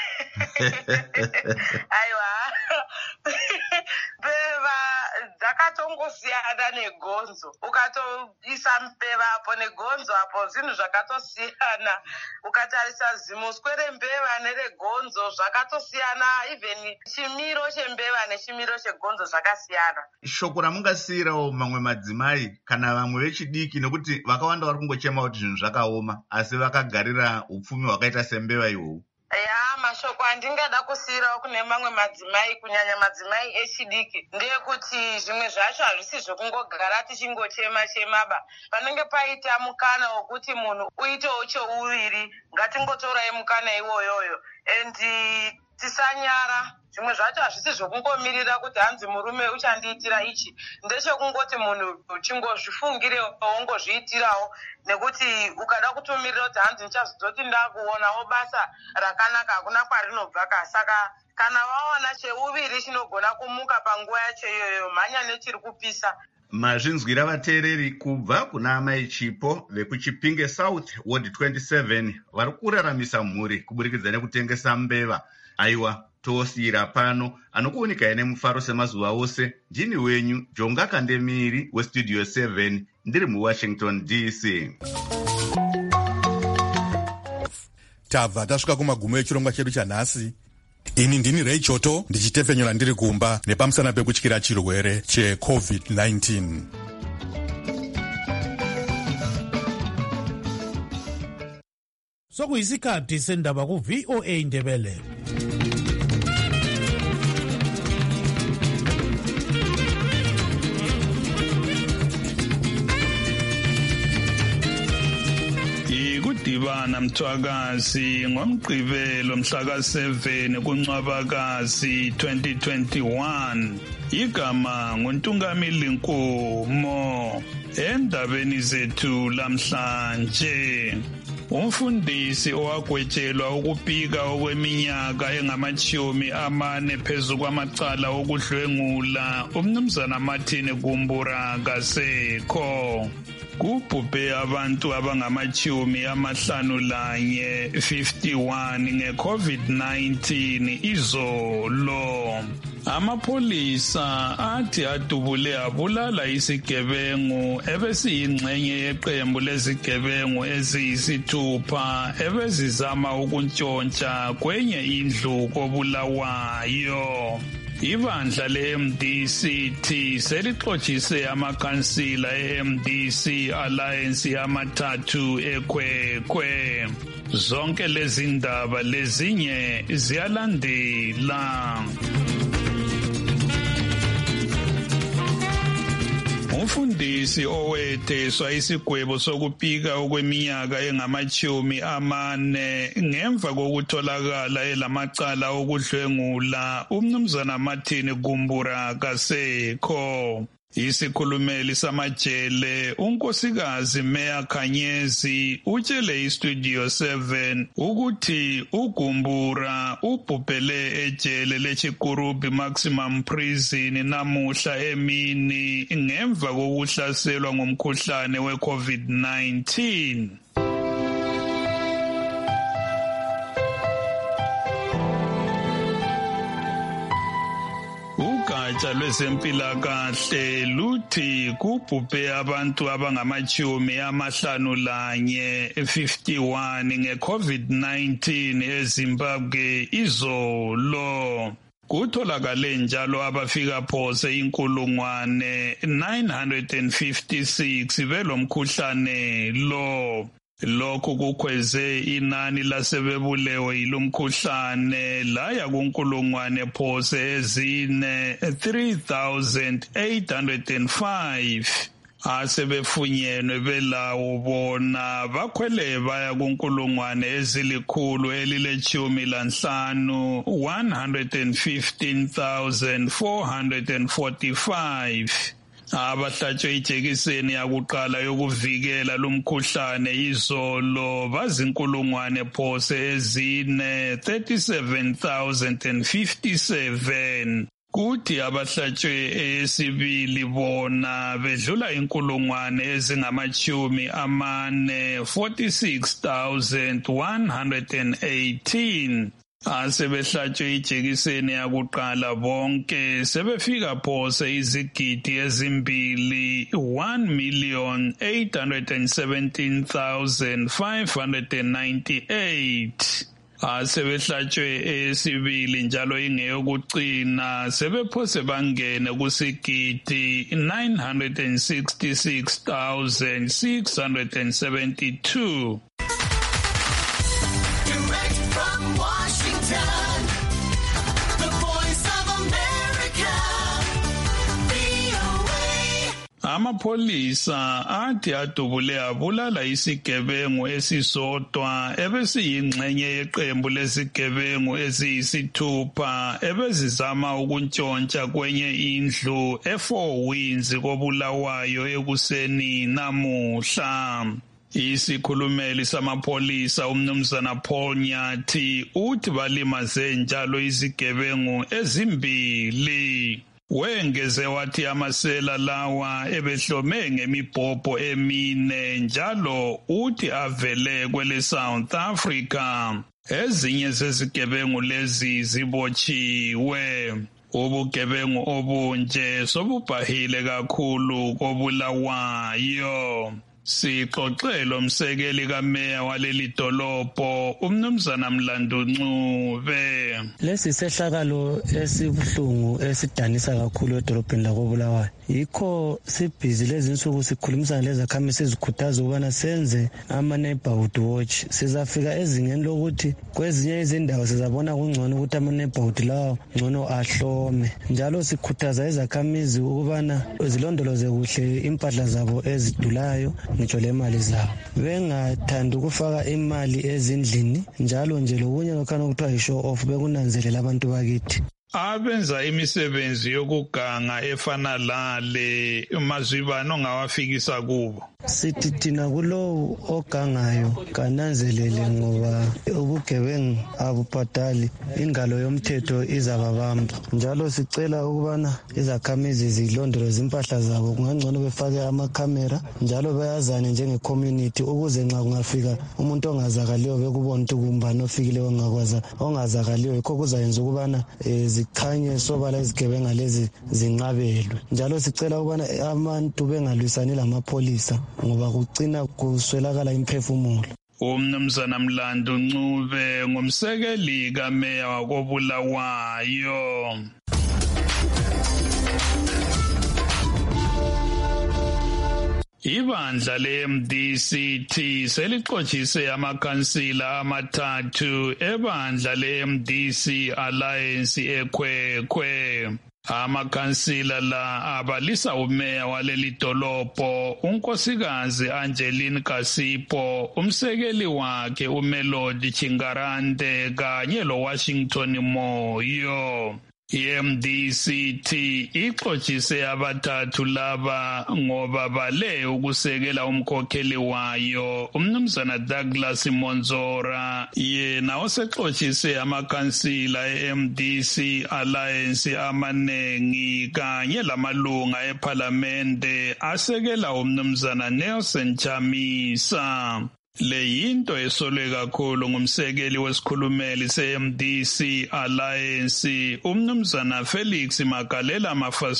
Aiwa. Mbeva dzakatongosiyana negonzo. Ukatoisa mbeva apo negonzo apo zvinhu zvakatosiyana. Ukatarisa zimuswe rembeva neregonzo zvakatosiyana. Even chimiro chembeva nechimiro chegonzo zvakasiyana. Shoko ramungasiyirawo mamwe madzimai kana vamwe vechidiki, nekuti vakawanda vari kungochema kuti zvinhu zvakaoma asi vakagarira upfumi hwakaita sembeva ihwohwo. Mashoko andingada kusiyirawo kune mamwe madzimai, kunyanya madzimai echidiki, ndeyekuti zvimwe zvacho hazvisi zvokungogara tichingochema-chemaba. Panenge paita mukana wokuti munhu uitewo chouviri, ngatingotorai mukana iwoyoyo. And tisanyara. Zvimwe zvacho hazvisi zvokungomirira kuti hanzi murume uchandiitira ichi. Ndechekungoti munhu uchingozvifungirewo wongozviitirawo, nekuti ukada kutumirira kuti hanzi ndichazoti ndakuonawo basa rakanaka hakuna kwarinobva ka. Saka kana waona cheuviri chinogona kumuka panguva yacho iyoyo, mhanya nechiri kupisa. Mazvinzwira vateereri kubva kuna amai Chipo vekuChipinge South ward 27 vari kuraramisa mhuri kuburikidza nekutengesa mbeva. Aiwa, tosiyira pano anokuoneka nemufaro semazuva ose. Ndini wenyu Jonga Kandemiri westudio 7 ndiri muWashington DC. tabva tasvika kumagumo echirongwa chedu chanhasi. Ini ndini Ray Choto ndichitefenyura ndiri kumba nepamusana pekutyira chirwere cheCovid-19. Sokuyisikhathi sendaba ku-VOA Ndebele. Ikudibana Mthwakazi ngomgqibelo mhla ka-7 kuNcwabakazi 2021. Igama nguNtungamili Nkomo. Endabeni zethu lamhlanje, umfundisi owagwetshelwa ukubika okweminyaka engama-40 phezu kwamacala okudlwengula umnumzana Martin Gumbura kasekho. Kubhubhe abantu abangama-51 nge-COVID-19 izolo. Amapholisa athi adubule abulala isigebengu ebesiyingxenye yeqembu lezigebengu eziyisithupha ebezizama ukuntshontsha kwenye indlu kobulawayo. Ibandla le-MDC selixotshiswe amakhansila e-MDC Alliance amathathu eKwekwe. Zonke lezi ndaba lezinye ziyalandela. Umfundisi owetheswa isigwebo sokubika okweminyaka engama-40 ngemva kokutholakala elamacala okudlwengula umnumzana Martin Gumbura kasekho. Isikhulumeli samajele unkosikazi Meya Khanyezi utshele iStudio 7 ukuthi uGumbura ubhubhele ejele leChikurubi Maximum Prison namuhla emini ngemva kokuhlaselwa ngomkhuhlane weCovid-19. Ugatsha lwezempilakahle luthi kubhubhe abantu abangama-51 nge-COVID-19 eZimbabwe izolo. Kutholakale njalo abafika phose 956 belomkhuhlane lo. Lokhu kukhweze inani lasebebulewe yilomkhuhlane laya kunkulungwane phose ezine 3,805. Asebefunyenwe belawo bona bakhwele baya kunkulungwane ezilikhulu elilechumi lanhlanu 115,445. Abahlatshwe ijekiseni yakuqala yokuvikela lumkhuhlane izolo bazinkulungwane phose ezine 37,057. Kuthi abahlatshwe eyesibili bona bedlula inkulungwane ezingama-40 46,118. Asebehlatshwe ijekiseni yakuqala bonke sebefika phose izigidi ezimbili 1,817,598. Asebehlatshwe eyesibili njalo ingeyokugcina sebephose bangene kusigidi 966,672. Amapholisa athi adubule abulala isigebengu esisodwa ebesiyingxenye yeqembu lezigebengu eziyisithupha ebezizama ukuntshontsha kwenye indlu e-Four Winds kobulawayo ekuseni namuhla. Isikhulumeli samapholisa umnumzana Paul Nyathi uthi balimaze njalo izigebengu ezimbili. Wengeze wathi amasela lawa ebehlome ngemibhobho emine njalo uthi avele kwele South Africa. Ezinye zezigebengu lezi zibotshiwe. Ubugebengu obunje sobubhahile kakhulu kobulawayo. Sixoxele umsekeli kameya waleli dolobho umnumzana Mlando Ncube. Lesi sehlakalo esibuhlungu esidanisa kakhulu edolobheni lakoBulawayo. Yikho sibhizi lezi insuku sikhulumisana lezakhamizi ezikhuthaza ukubana senze ama-neighborhood watch. Sizafika ezingeni lokuthi kwezinye izindawo sizabona kungcono ukuthi ama-neighborhood lawo ngcono ahlome. Njalo sikhuthaza izakhamizi ukubana zilondoloze kuhle impahla zabo ezidulayo ngitsho lemali zabo. Bengathanda ukufaka imali ezindlini njalo nje lokunye lokhana okuthiwa yi-show off bekunanzelela abantu bakithi. Abenza imisebenzi yokuganga efana lale mazibano ngawafikisa kubo. Sithi thina kulowo ogangayo kananzelele ngoba ubugebengu abubhadali, ingalo yomthetho izababamba. Njalo sicela ukubana izakhamizi zilondoloze impahla zabo, kungangcono befake amakhamera njalo bayazane njenge-community ukuze nxa kungafika umuntu ongazakaliyo bekubona ukuthi kumbani ofikileyo ongazakaliyo. Yikho kuzayenza ukubana zikhanye sobala izigebenga lezi zinqabelwe. Njalo sicela ukubana abantu bengalwisani lamapholisa ngoba kugcina kuswelakala imphefumulo. Umnumzana Mlando Ncube ngumsekeli kameya wakoBulawayo. Ibandla le-MDC selixotshiswe amakhansila amathathu ebandla le-MDC Alliance eKwekwe. Amakhansila la abalisa umeya waleli dolobho unkosikazi Angeline Kasipo, umsekeli wakhe uMelody Chingarante kanye loWashington Moyo. I-MDC ixotshiswe abathathu laba ngoba bale ukusekela umkhokheli wayo umnumzana Douglas Monzora, yena osexotshiswe amakhansila e-MDC Alliance amanengi kanye lamalunga eParlamente asekela umnumzana Nelson Chamisa. Le yinto esolwe kakhulu ngumsekeli wesikhulumeli se-MDC Alliance umnumzana Felix Magalela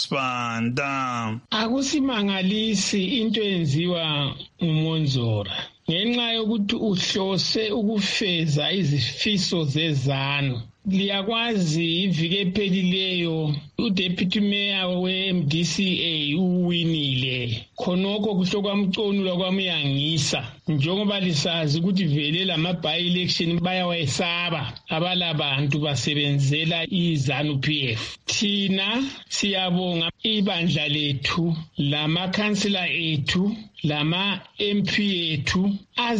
Mafasibanda. Akusimangalisi into enziwa nguMonzora ngenxa yokuthi uhlose ukufeza izifiso zezanu. Liyakwazi iviki ephelileyo uDeputy Mayor we-MDCA uwinile, khonokho kuhlo kwamconula kwamyangisa njengoba lisazi ukuthi vele lama-by-election bayawayesaba abalabantu basebenzela iZANU-PF. Thina siyabonga ibandla lethu, lamakhansila ethu, lama-MP ethu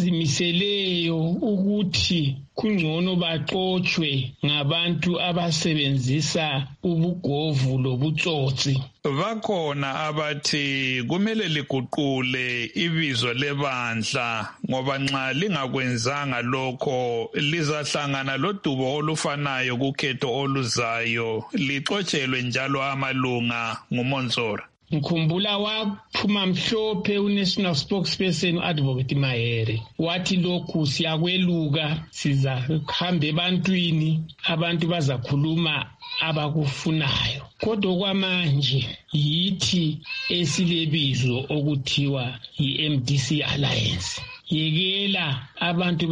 azimiseleyo ukuthi kungcono baxotshwe ngabantu abasebenzisa ubugovu lobutsotsi. Bakhona abathi kumele liguqule ibizo lebandla ngoba nxa lingakwenzanga lokho lizahlangana lodubo olufanayo kukhetho oluzayo, lixotshelwe njalo amalunga nguMonzora. Ngikhumbula waphuma mhlophe uNational Spokesperson uAdvocate Mahere wathi lokhu siyakweluka, sizahamba ebantwini, abantu bazakhuluma abakufunayo. Kodwa kwamanje yithi esilebizo okuthiwa yi-MDC Alliance. Yekela abantu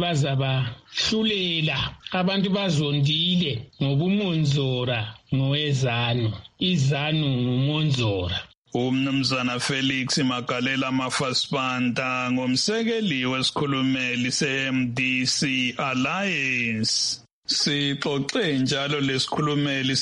bazabahlulela, abantu bazondile ngoba uMonzora ngowezanu, iZANU nguMonzora. Umnumzana Felix Magalela Mafasibanda ngumsekeli wesikhulumeli se-MDC Alliance. Sixoxe njalo lesikhulumeli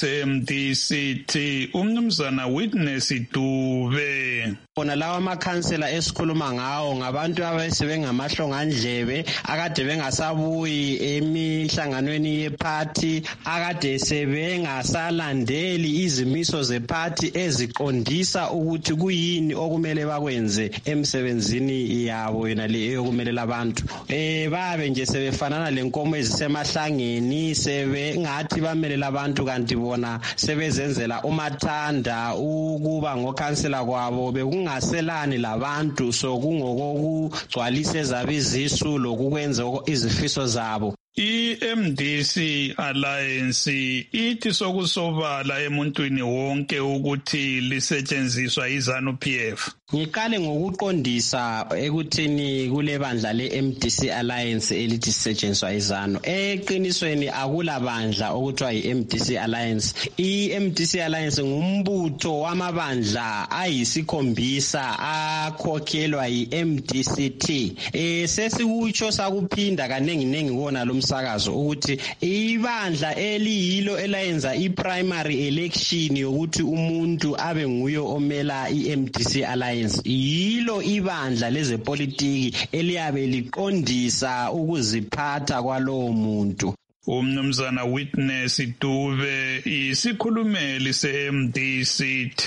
se-MDC umnumzana Witness Dube. Bona lawa amakhansela esikhuluma ngawo ngabantu abasebengamahlongandlebe akade bengasabuyi emihlanganweni yeparty, akade sebengasalandeli izimiso zeparty eziqondisa ukuthi kuyini okumele bakwenze emsebenzini yabo yona le eyokumelela abantu. Babe nje sebefanana lenkomo ezisemahlangeni, sebengathi bamelela abantu kanti bona sebezenzela umathanda ukuba ngokhansela kwabo ngaselani labantu sokungokugcwalisa ezabizisu lokukwenza izifiso zabo. I-MDC Alliance ithi sokusobala emuntwini wonke ukuthi lisetshenziswa iZANU-PF. Ngiqale ngokuqondisa ekuthini kule bandla le-MDC Alliance elithi sisetshenziswa izano. Eqinisweni akula bandla okuthiwa yi-MDC Alliance. I-MDC Alliance ngumbutho wamabandla ayisikhombisa akhokhelwa yi-MDCT. Sesikutsho sakuphinda kanenginengi kuwona lo msakazo ukuthi ibandla eliyilo elayenza i-primary election yokuthi umuntu abe nguye omela i-MDC Alliance. Yilo ibandla lezepolitiki eliyabe liqondisa ukuziphatha kwalowo muntu. Umnumzana Witness Dube isikhulumeli se-MDCT.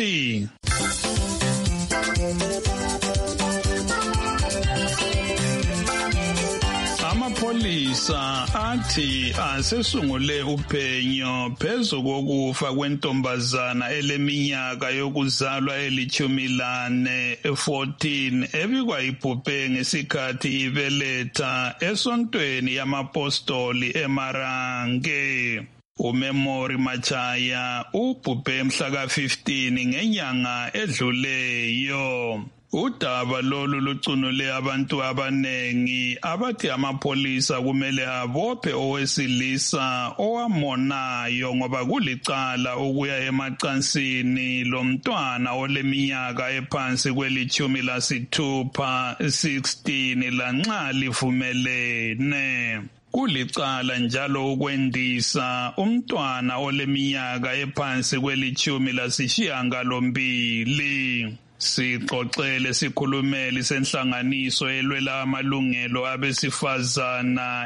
Amapholisa athi asesungule uphenyo phezu kokufa kwentombazana eleminyaka yokuzalwa eli-14 ebikwa ibhubhe ngesikhathi ibeletha esontweni yamapostoli eMarange. uMemory Machaya ubhubhe mhla ka-15 ngenyanga edluleyo. Udaba lolu lucunule abantu abanengi abathi amapholisa kumele abophe owesilisa owamonayo ngoba kulicala ukuya emacansini lomntwana oleminyaka ephansi kweli-16 16 lanxa livumelene. Kulicala njalo ukwendisa umntwana oleminyaka ephansi kweli-12. Sixoxele sikhulumeli senhlanganiso elwela amalungelo abesifazana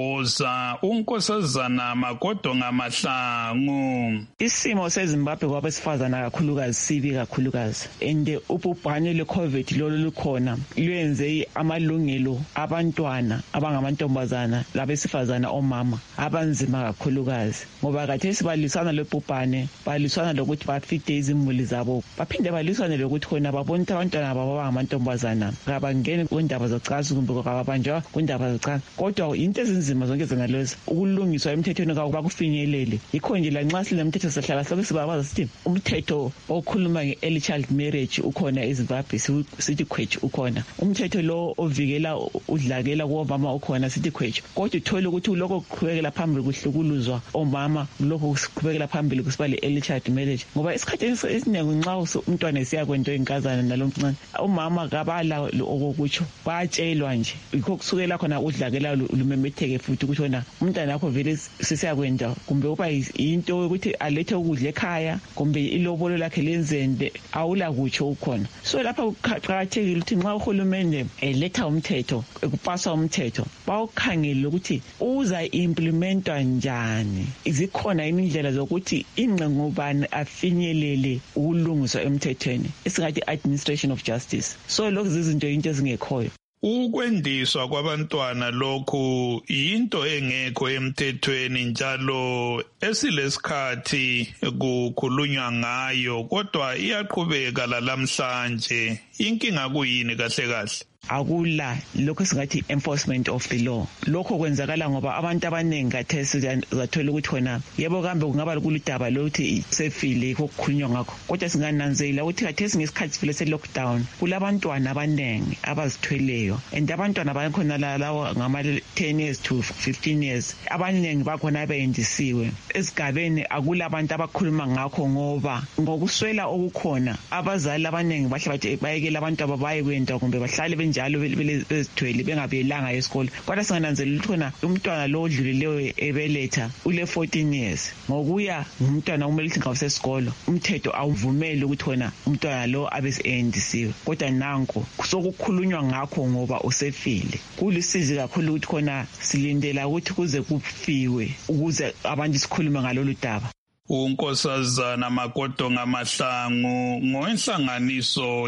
iwoza unkosazana Magodonga Mahlangu. Isimo seZimbabwe kwabesifazana kakhulukazi sibi kakhulukazi and ubhubhane le-COVID lolu lukhona lwenze amalungelo abantwana abangamantombazana labesifazana omama abanzima kakhulukazi ngoba khathesi balisana lobhubhane balisana lokuthi bafide izimuli zabo baphinde balisana lokuthi babona ukuthi abantwana babo bangamantombazana kabangeni kwindaba zocansi kumbe kababanjwa kwindaba zocansi kodwa into ezinzima zonke zenalezo ukulungiswa emthethweni bakufinyelele yikho nje lanxa silemthetho sihlala sonke sibabaza sithi umthetho okhuluma nge-early child marriage ukhona eZimbabwe sithi khwethu ukhona umthetho lo ovikela udlakela kuomama ukhona sithi khwethu kodwa uthole ukuthi lokho kuqhubekela phambili kuhlukuluzwa omama lokho kuqhubekela phambili kusiba le-early child marriage ngoba isikhathi esiningi nxa umntwana esiya kwento inkazana nalomncane umama kabala okukutsho bayatshelwa nje yikho kusukela khona udlakela lumemetheke futhi ukuthi wona umntana wakho vele sesiyakwenda kumbe uba into ukuthi alethe ukudla ekhaya kumbe ilobolo lakhe lenzende awula kutsho ukhona so lapha kuqakathekile ukuthi nxa uhulumende eletha umthetho ekupasa umthetho bawukhangele ukuthi uza implementwa njani izikhona indlela zokuthi ingqengubani afinyelele ukulungiswa emthethweni esingathi administration of justice so lokhu izinto into ezingekhoyo. Ukwendiswa kwabantwana lokhu into engekho emthethweni njalo esilesikhathi kukhulunywa ngayo kodwa iyaqhubeka lalamhlanje. Inkinga kuyini kahle kahle? Akula lokho singathi enforcement of the law. Lokho kwenzakala ngoba abantu abanengi khathesi zathola ukuthi khona yebo kambe kungaba kuludaba lokuthi sefile kokukhulunywa ngakho kodwa singananzela ukuthi khathesi ngesikhathi sifile se-lockdown kulabantwana abanengi abazithweleyo and abantwana bakhona lawo ngama-10 years to 15 years abanengi bakhona abendisiwe esigabeni akula abantu abakhuluma ngakho ngoba ngokuswela okukhona abazali abanengi bahle bathi bayekela abantu ababaye kwenda kumbe bahlale njalo bezithwele bengabelanga esikole kodwa singananzelela ukuthi khona umntwana lo odlulileyo ebeletha ule 14 years ngokuya umntwana kumele ukuthi ngawusesikolo umthetho awuvumeli ukuthi khona umntwana lo abesendisiwe kodwa nanko sokukhulunywa ngakho ngoba usefile kulisizi kakhulu ukuthi khona silindela ukuthi kuze kufiwe ukuze abantu sikhulume ngalolu daba. Unkosazana Magodonga Mahlangu ngoenhlanganiso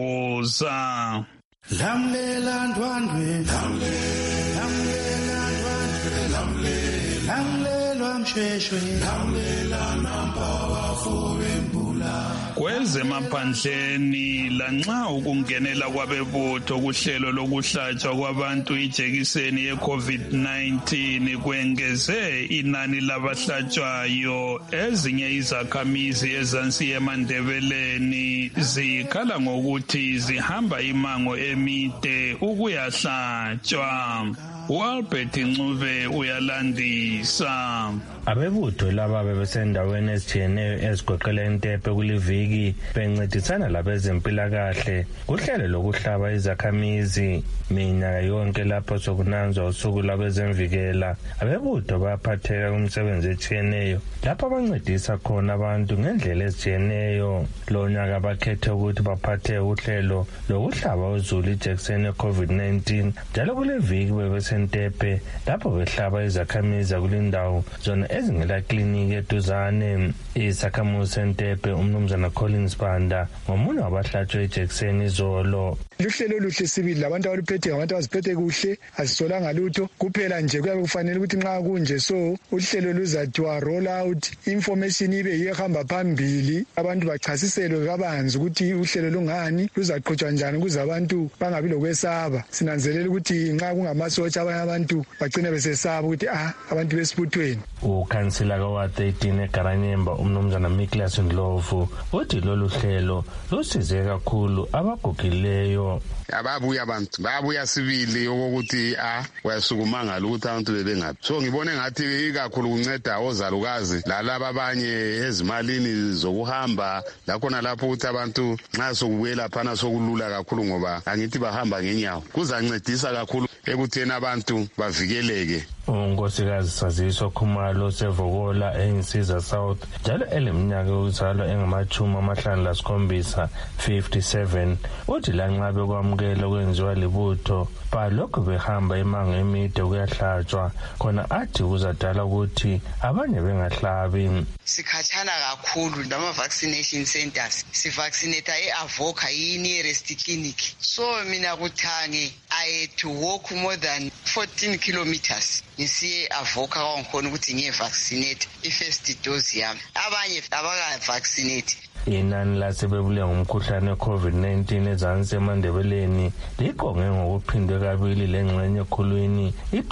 yewoza. Lamlela ndwandwe lamlela ndwandwe lamlela Kwezemaphandleni lanxa ukungenela kwabebutho kuhlelo lokuhlatshwa kwabantu ijekiseni ye-COVID-19 kwengeze inani labahlatshwayo, ezinye izakhamizi ezansi eMandebeleni zikhala ngokuthi zihamba imango emide ukuyahlatshwa. uAlbert Ncube uyalandisa. Abebutho laba bebesendaweni ezitshiyeneyo ezigoqela Entepe kuliviki bencedisana labezempilakahle kuhlelo lokuhlaba izakhamizi. Minyaka yonke lapho sokunanzwa usuku lwabezemvikela, abebutho baphatheka kumsebenzi etshiyeneyo lapho abancedisa khona abantu ngendlela ezitshiyeneyo. Lo nyaka bakhethe ukuthi baphathe uhlelo lokuhlaba uzulu ijekiseni ye-COVID-19 njalo kuleviki bebesentepe lapho behlaba izakhamizi kulindawo zona ezingela kliniki eduzane. Isakhamuzi sentepe umnumzana Collins Banda ngomunye wabahlatshwe ijekiseni izolo. Luhlelo luhle sibili labantu abaphethe ngabantu abaziphethe kuhle asisolanga lutho kuphela nje kuyabe kufanele ukuthi nxa kunje so uhlelo luzathiwa roll out information ibe ihamba phambili abantu bachasiselwe kabanzi ukuthi uhlelo lungani luzaqhutshwa njani ukuze abantu bangabi lokwesaba. Sinanzelela ukuthi nxa kungamasotsha abanye abantu bagcine besesaba ukuthi abantu besibuthweni. Ukhansila kawa-13 eGaranyemba umnumzana Miklas Ndlovu uthi lolu hlelo lusize kakhulu abagugileyo. Ababuya abantu babuya sibili okokuthi wayasukumangala ukuthi abantu bebengaphi. So ngibone ngathi ikakhulu kunceda ozalukazi lalaba abanye ezimalini zokuhamba lakhona lapho ukuthi abantu nxa sokubuyela phana sokulula kakhulu ngoba angithi bahamba ngenyawo kuzancedisa kakhulu ekutheni abantu bavikeleke. Unkosikazi Saziso Khumalo seVokola eNsiza South njalo eleminyaka yokuzalwa engama-57 57 uthi lanxa bekwamukela kwenziwa libutho balokhu behamba imango emide kuyahlatshwa khona athi kuzadala ukuthi abanye bengahlabi. Sikhathana kakhulu lama-vaccination centers sivaccinate e-Avoca yi-nearest clinic, so mina kuthange I had to walk more than 14 kilometers ngisiye Avoca kwangikhona ukuthi ngiye-vaccinate i-first dose yami. Abanye abaka-vaccinate. Inani lasebebule ngumkhuhlane we-COVID-19 ezansi eMandebeleni liqonge ngokuphindwe kabili lengxenye ekhulwini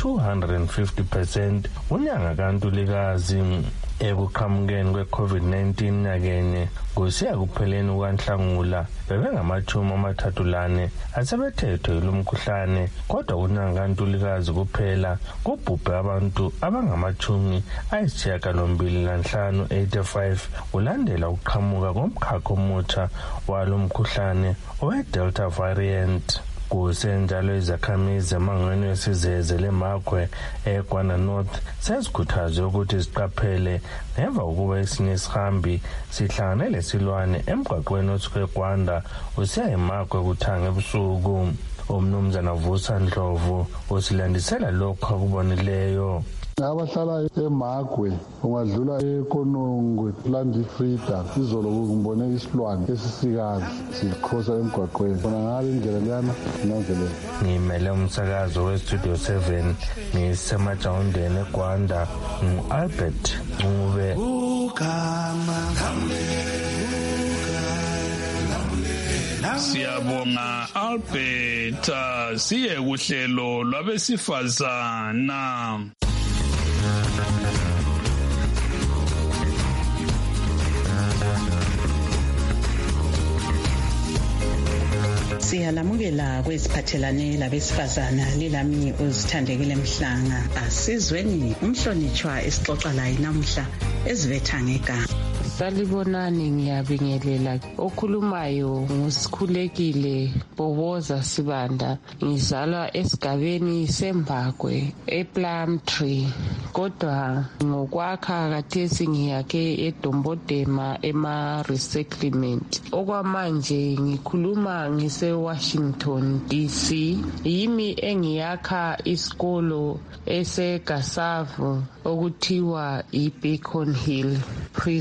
i-250% unyanga kaNtulikazi. Ekuqhamukeni kwe-COVID-19 nyakenye kusiya kupheleni kukaNhlangula bebengama-34 asebethethwe yilomkhuhlane, kodwa kunyanga kaNtulikazi kuphela kubhubhe abantu abangama-85 kulandela ukuqhamuka komkhakha omutsha walomkhuhlane owe-Delta variant. Kusenjalo izakhamizi emangweni wesizeze leMagwe eGwanda North sezikhuthazwe ukuthi ziqaphele ngemva kokuba esinye isihambi sihlangane lesilwane emgwaqweni osuka eGwanda usiya eMagwe kuthange ebusuku. Umnumzana Vusa Ndlovu usilandisela lokho akubonileyo. Abahlala eMagwe ungadlula eKonongwe Land Freedom izolo ngibone isilwane esisikazi sikhosa emgwaqweni khona ngale indlela leyana ngilandelela. Ngimele umsakazo weStudio 7 ngisemajawundeni eGwanda uAlbert Ncube. Siyabonga Albert. Siye kuhlelo lwabesifazana. Siyalamukela kweziphathelane labesifazana lilami uzithandekile Mhlanga. Asizweni umhlonitshwa esixoxa laye namuhla ezivetha ngegama. Salibonani, ngiyabingelela. Okhulumayo nguSikhulekile Boboza Sibanda. Ngizalwa esigabeni seMbagwe ePlumtree, kodwa ngokwakha khathesi ngiyake eDombodema ema-resettlement. Okwamanje ngikhuluma ngise-Washington DC. Yimi engiyakha isikolo eseGasavu okuthiwa iBeacon Hill Preschool.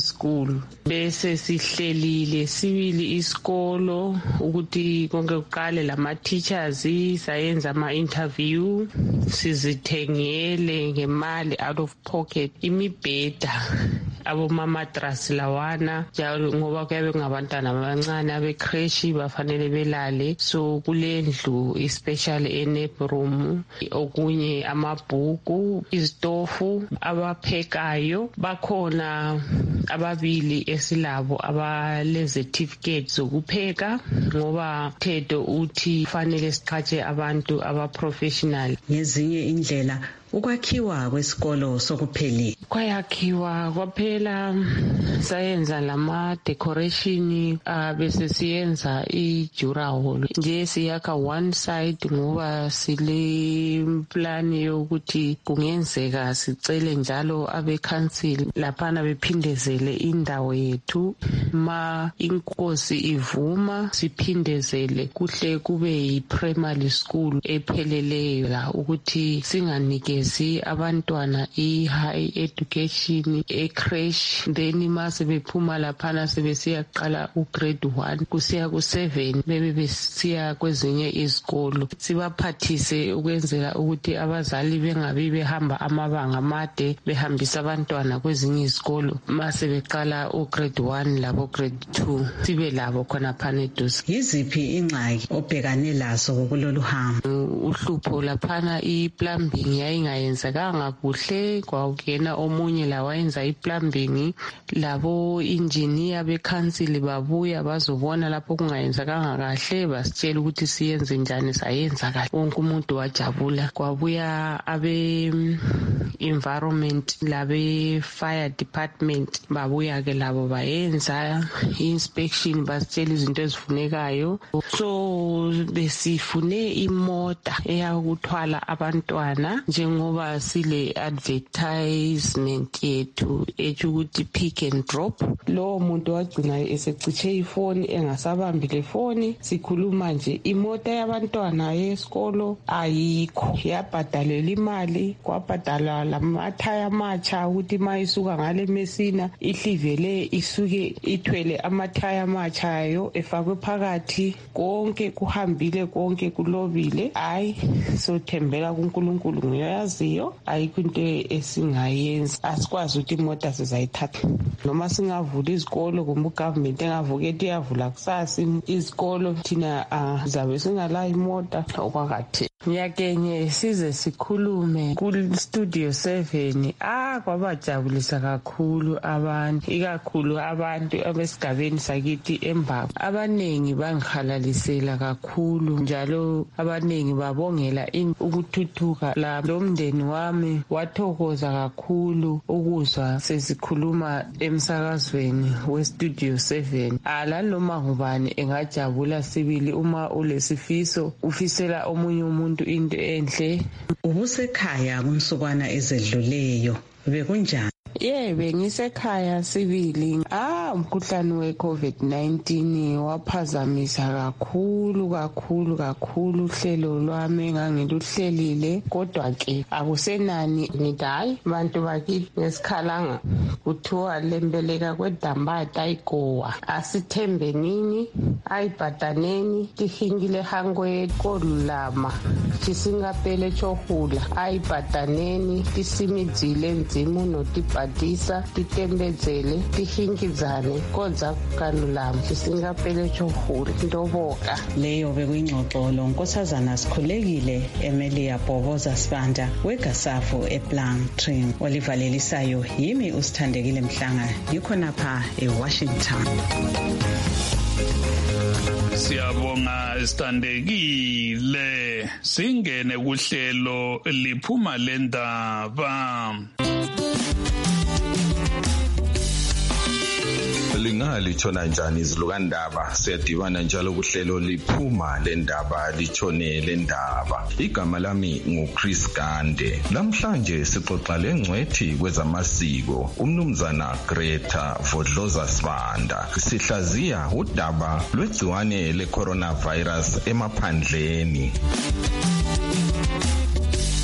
school bese sihlelile sibili isikolo ukuthi konke kuqale lama teachers sayenza ama interview sizithengele ngemali out of pocket imibheda abomamatrasi lawana njalo ngoba kuyabe kungabantwana abancane abecreche bafanele belale so kulendlu especially enap room okunye amabhuku izitofu abaphekayo bakhona ababili esilabo abale certificates zokupheka ngoba thetho uthi fanele siqhatshe abantu abaprofessional. Ngezinye indlela ukwakhiwa kwesikolo sokuphelile kwayakhiwa kwaphela sayenza lama decoration bese siyenza ijura hall nje siyakha one side ngoba sile plan yokuthi kungenzeka sicele njalo abe council laphana bephindezele indawo yethu ma inkosi ivuma siphindezele kuhle kube yi primary school epheleleyo la ukuthi singanike abantwana i-high education e-crash then mase bephuma laphana sebesiyaqala ugrade 1 kusiya ku7 bebe besiya kwezinye izikolo sibaphathise ukwenzela ukuthi abazali bengabi behamba amabanga amade behambisa abantwana kwezinye izikolo mase beqala ugrade 1 labo grade 2 sibe labo khona phana eduze. Yiziphi ingxaki obhekane lazo kulolu hambo? Uhlupho laphana i-plumbing yayingayenzekanga kuhle kwakungena omunye la wayenza i-plumbing labo engineer be-council babuya bazobona lapho kungayenzekanga kahle basitshela ukuthi siyenze njani sayenza kahle wonke umuntu wajabula. Kwabuya abe-environment labe-fire department babuya ke labo bayenza i-inspection basitshela izinto ezifunekayo so besifune imota eyakuthwala abantwana njengoba sile advertisement yethu ethi ukuthi pick and drop. Lo muntu wagcina eseciche ifoni engasabambi le foni sikhuluma nje imota yabantwana yesikolo ayikho yabhadalela imali kwabhadala lamathaya amatsha ukuthi mayisuka ngale Mesina ihlivele isuke ithwele amathaya amatshayo efakwe phakathi konke kuhambile konke kulobile hayi sothembela kuNkulunkulu ngiyaziyo ayikho into esingayenza asikwazi ukuthi imota sizayithatha noma singavula izikolo kumbe ugovernment engavuka ethi iyavula kusasa izikolo thina zabe singala imota okwakathe. Ngiyakenye size sikhulume ku Studio 7 kwabajabulisa kakhulu abantu ikakhulu abantu abesigabeni sakithi eMbaba abanengi bangihalalisela kakhulu njalo abanengi babongela ukuthuthuka la lomndeni wami wathokoza kakhulu ukuzwa sesikhuluma emsakazweni weStudio 7 alanoma ngubani engajabula sibili uma ulesifiso ufisela omunye umuntu into enhle. Ubusekhaya kumsukwana ezedluleyo bekunjani? Bengisekhaya sibili. Umkhuhlane we-COVID-19 waphazamisa kakhulu uhlelo lwami engangiluhlelile kodwa ke akusenani ngithi hayi bantu bakithi ngesikhalanga kuthiwa lembeleka kwedambata ayikowa asithembenini ayibhadaneni tihingile hangwe kolulama tisingapele chohula ayibhadaneni tisimidzile nzimu notibhadisa titembezele tihingidzane kodza kalulama tisingapele chohula ndoboka. Leyo bekuyingxoxo lonkosazana Sikhulekile Emilia Bhoboza Sibanda weGasafu ePlumtree. Olivalelisayo yimi uSithandekile Mhlanga ngikhonapha eWashington. Siyabonga Sithandekile. Singene kuhlelo liphuma lendaba. Lingalithona njani izilukandaba siyadibana njalo kuhlelo liphuma lendaba litshone lendaba. Igama lami nguChris Gande. Namhlanje sixoxa lengcwethi kwezamasiko umnumzana Greta Vodloza Sibanda. Sihlaziya udaba lwegciwane leCoronavirus emaphandleni.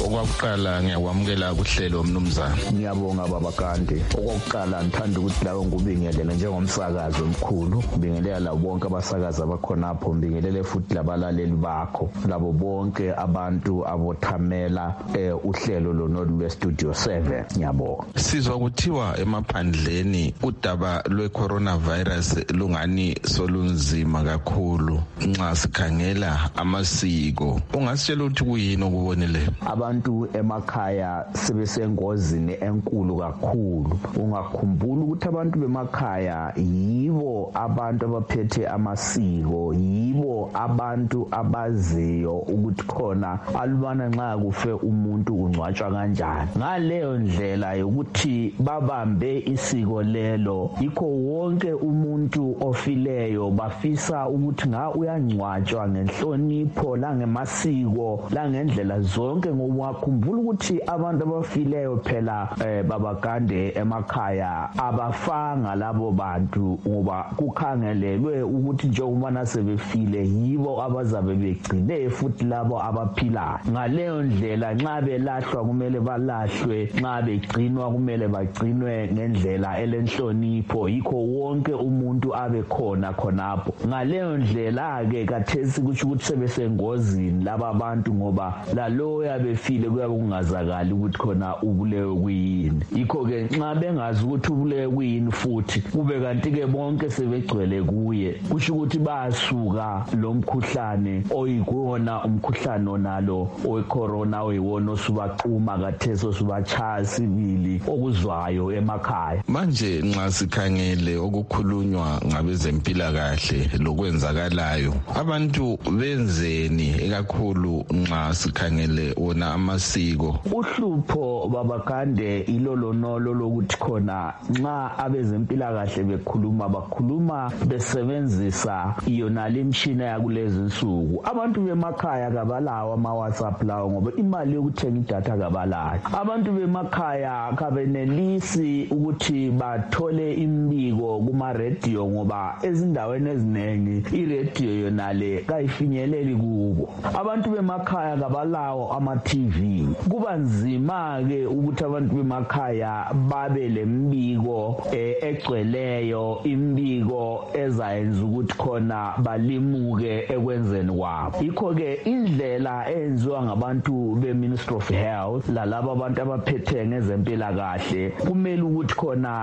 Okwakuqala ngiyakwamukela kuhlelo mnumzana. Ngiyabonga baba Kande. Okokuqala ngithanda ukuthi lawo ngubingelele njengomsakazi omkhulu. Ngibingelela labo bonke abasakazi abakhonapho, ngibingelele futhi labalaleli bakho, labo bonke abantu abothamela uhlelo lonolu lweStudio 7. Ngiyabonga. Sizwa kuthiwa emaphandleni udaba lwe-coronavirus lungani solunzima kakhulu nxa sikhangela amasiko. Ungasitshela ukuthi kuyini okubonile? Abantu emakhaya sebesengozini enkulu kakhulu. Ungakhumbula ukuthi abantu bemakhaya yibo abantu abaphethe amasiko, yibo abantu abaziyo ukuthi khona alubana nxa kufe umuntu ungcwatshwa kanjani. Ngaleyo ndlela yokuthi babambe isiko lelo, yikho wonke umuntu ofileyo bafisa ukuthi uyangcwatshwa ngenhlonipho langemasiko langendlela zonke, ngoba wakhumbula ukuthi abantu abafileyo phela baba Kande emakhaya abafanga labo bantu, ngoba kukhangelelwe ukuthi njengoba sebefile yibo abazabe begcine futhi labo abaphilayo. Ngaleyo ndlela nxa belahlwa kumele balahlwe, nxa begcinwa kumele bagcinwe ngendlela elenhlonipho, yikho wonke umuntu abe khona khonapho. Ngaleyo ndlela ke kathesi kusho ukuthi sebesengozini laba bantu, ngoba lalo yabefile kuyabe kungazakali ukuthi khona ubulewe kuyini. Yikho ke nxa bengazi ukuthi ubulewe kuyini futhi kube kanti ke bonke sebegcwele kuye, kusho ukuthi basuka lo mkhuhlane oyikuwona umkhuhlane onalo owecorona oyiwona osubaquma kathesi osubachaya sibili okuzwayo emakhaya. Manje nxa sikhangele okukhulunywa ngabezempilakahle lokwenzakalayo, abantu benzeni ekakhulu nxa sikhangele wona amasiko? Uhlupho baba Kande ilolonolo lokuthi khona nxa abezempilakahle bakhuluma besebenzisa iyona imishina yakulezi insuku. Abantu bemakhaya kabalawo ama-WhatsApp lawo, ngoba imali yokuthenga idatha kabalayo. Abantu bemakhaya kabenelisi ukuthi bathole imbiko kuma-radio, ngoba ezindaweni eziningi i-radio yonale kayifinyeleli kubo. Abantu bemakhaya kabalawo ama-TV. Kuba nzima-ke ukuthi abantu bemakhaya babe lembiko egcweleyo, imbiko ezayenza ukuthi khona balimuke ekwenzeni kwabo. Yikho-ke indlela eyenziwa ngabantu be-Ministry of Health lalabo abantu abaphethe ngezempilakahle kumele ukuthi khona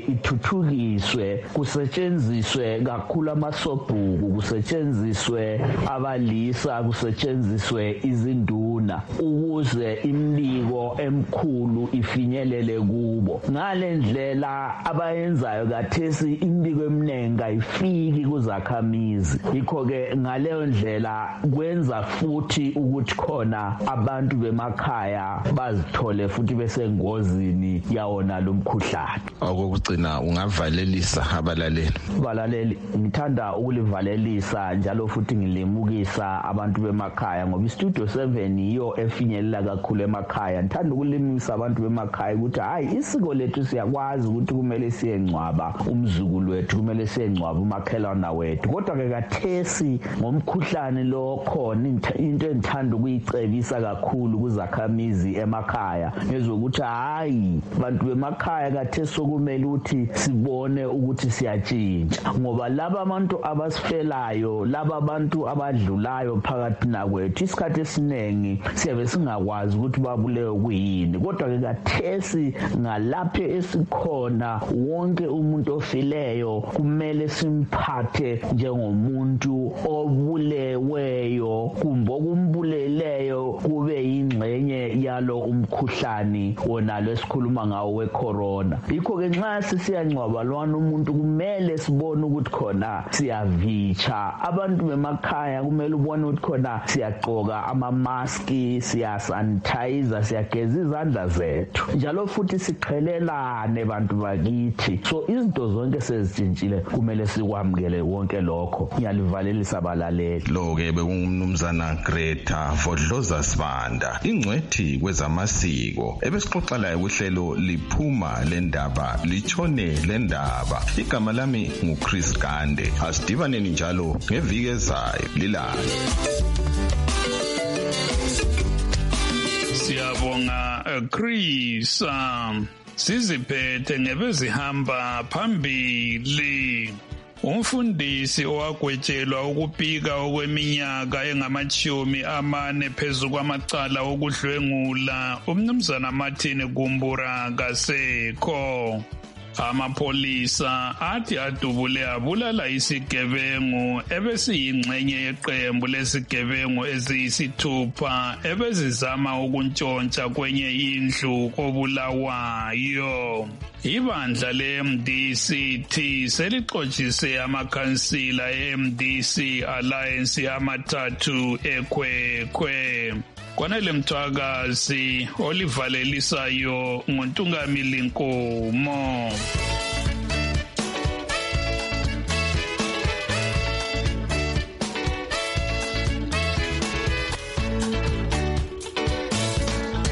ithuthukiswe, kusetshenziswe kakhulu amasobhuku, kusetshenziswe abalisa, kusetshenziswe izinduna ukuze imbiko emkhulu ifinyelele kubo. Ngale ndlela abayenzayo kathesi imbiko eminingi ayifiki kuzakhamizi. Yikho-ke ngaleyo ndlela kwenza futhi ukuthi khona abantu bemakhaya bazithole futhi besengozini yawona lo mkhuhlane. Okugcina ungavalelisa abalaleli? Ngithanda ukulivalelisa njalo futhi ngilimukisa abantu bemakhaya, ngoba iStudio 7 yiyo efinyelela kakhulu emakhaya. Ngithanda ukulimukisa abantu bemakhaya ukuthi hayi, isiko lethu siyakwazi ukuthi kumele siyengcwaba umzukulu wethu, kumele siyengcwaba umakhelwana wethu, kodwa ke kathesi ngomkhuhlane lo khona into engithanda ukuyicebisa kakhulu kuzakhamizi emakhaya ngezokuthi hayi, bantu bemakhaya kathesi sokumele ukuthi sibone ukuthi siyatshintsha, ngoba laba abantu abasifelayo, laba bantu abadlulayo phakathi nakwethu isikhathi esiningi siyabe singakwazi ukuthi babulewe kuyini. Kodwa ke kathesi ngalapho esikhona, wonke umuntu ofileyo kumele simphathe njengomuntu obuleweyo, kumbe okumbuleleyo kube yingxenye yalo umkhuhlane wonalo esikhuluma ngawo wecorona. Yikho-ke nxa sisiyangcwaba lwana umuntu kumele sibone ukuthi khona siyavitsha. Abantu bemakhaya kumele ubone ukuthi khona siyagqoka amamaski, siyasanitizer, siyageza izandla zethu, njalo futhi siqhelelane bantu bakithi. So izinto zonke sezitshintshile, kumele sikwamukele wonke lokho. Ngiyalivalelisa abalaleli. Lo-ke bekungumnumzana Greta Vodloza Sibanda, ingcwethi kwezamasiko, ebesixoxa laye kuhlelo liphuma lendaba litshone lendaba. Igama lami nguChris Gande. Asidibaneni njalo ngeviki ezayo lilala. Siyabonga Chris siziphethe ngebezihamba phambili. Umfundisi owagwetshelwa ukupika okweminyaka engama-40 phezu kwamacala okudlwengula umnumzana Martin Gumbura kasekho. Amapholisa athi adubule abulala isigebengu ebesiyingxenye yeqembu lesigebengu eziyisithupha ebezizama ukuntshontsha kwenye indlu kobulawayo. Ibandla le-MDC selixotshise amakhansila e-MDC Alliance amathathu eKwekwe. Kwanele Mthwakazi olivalelisayo nguNtungamili Nkomo.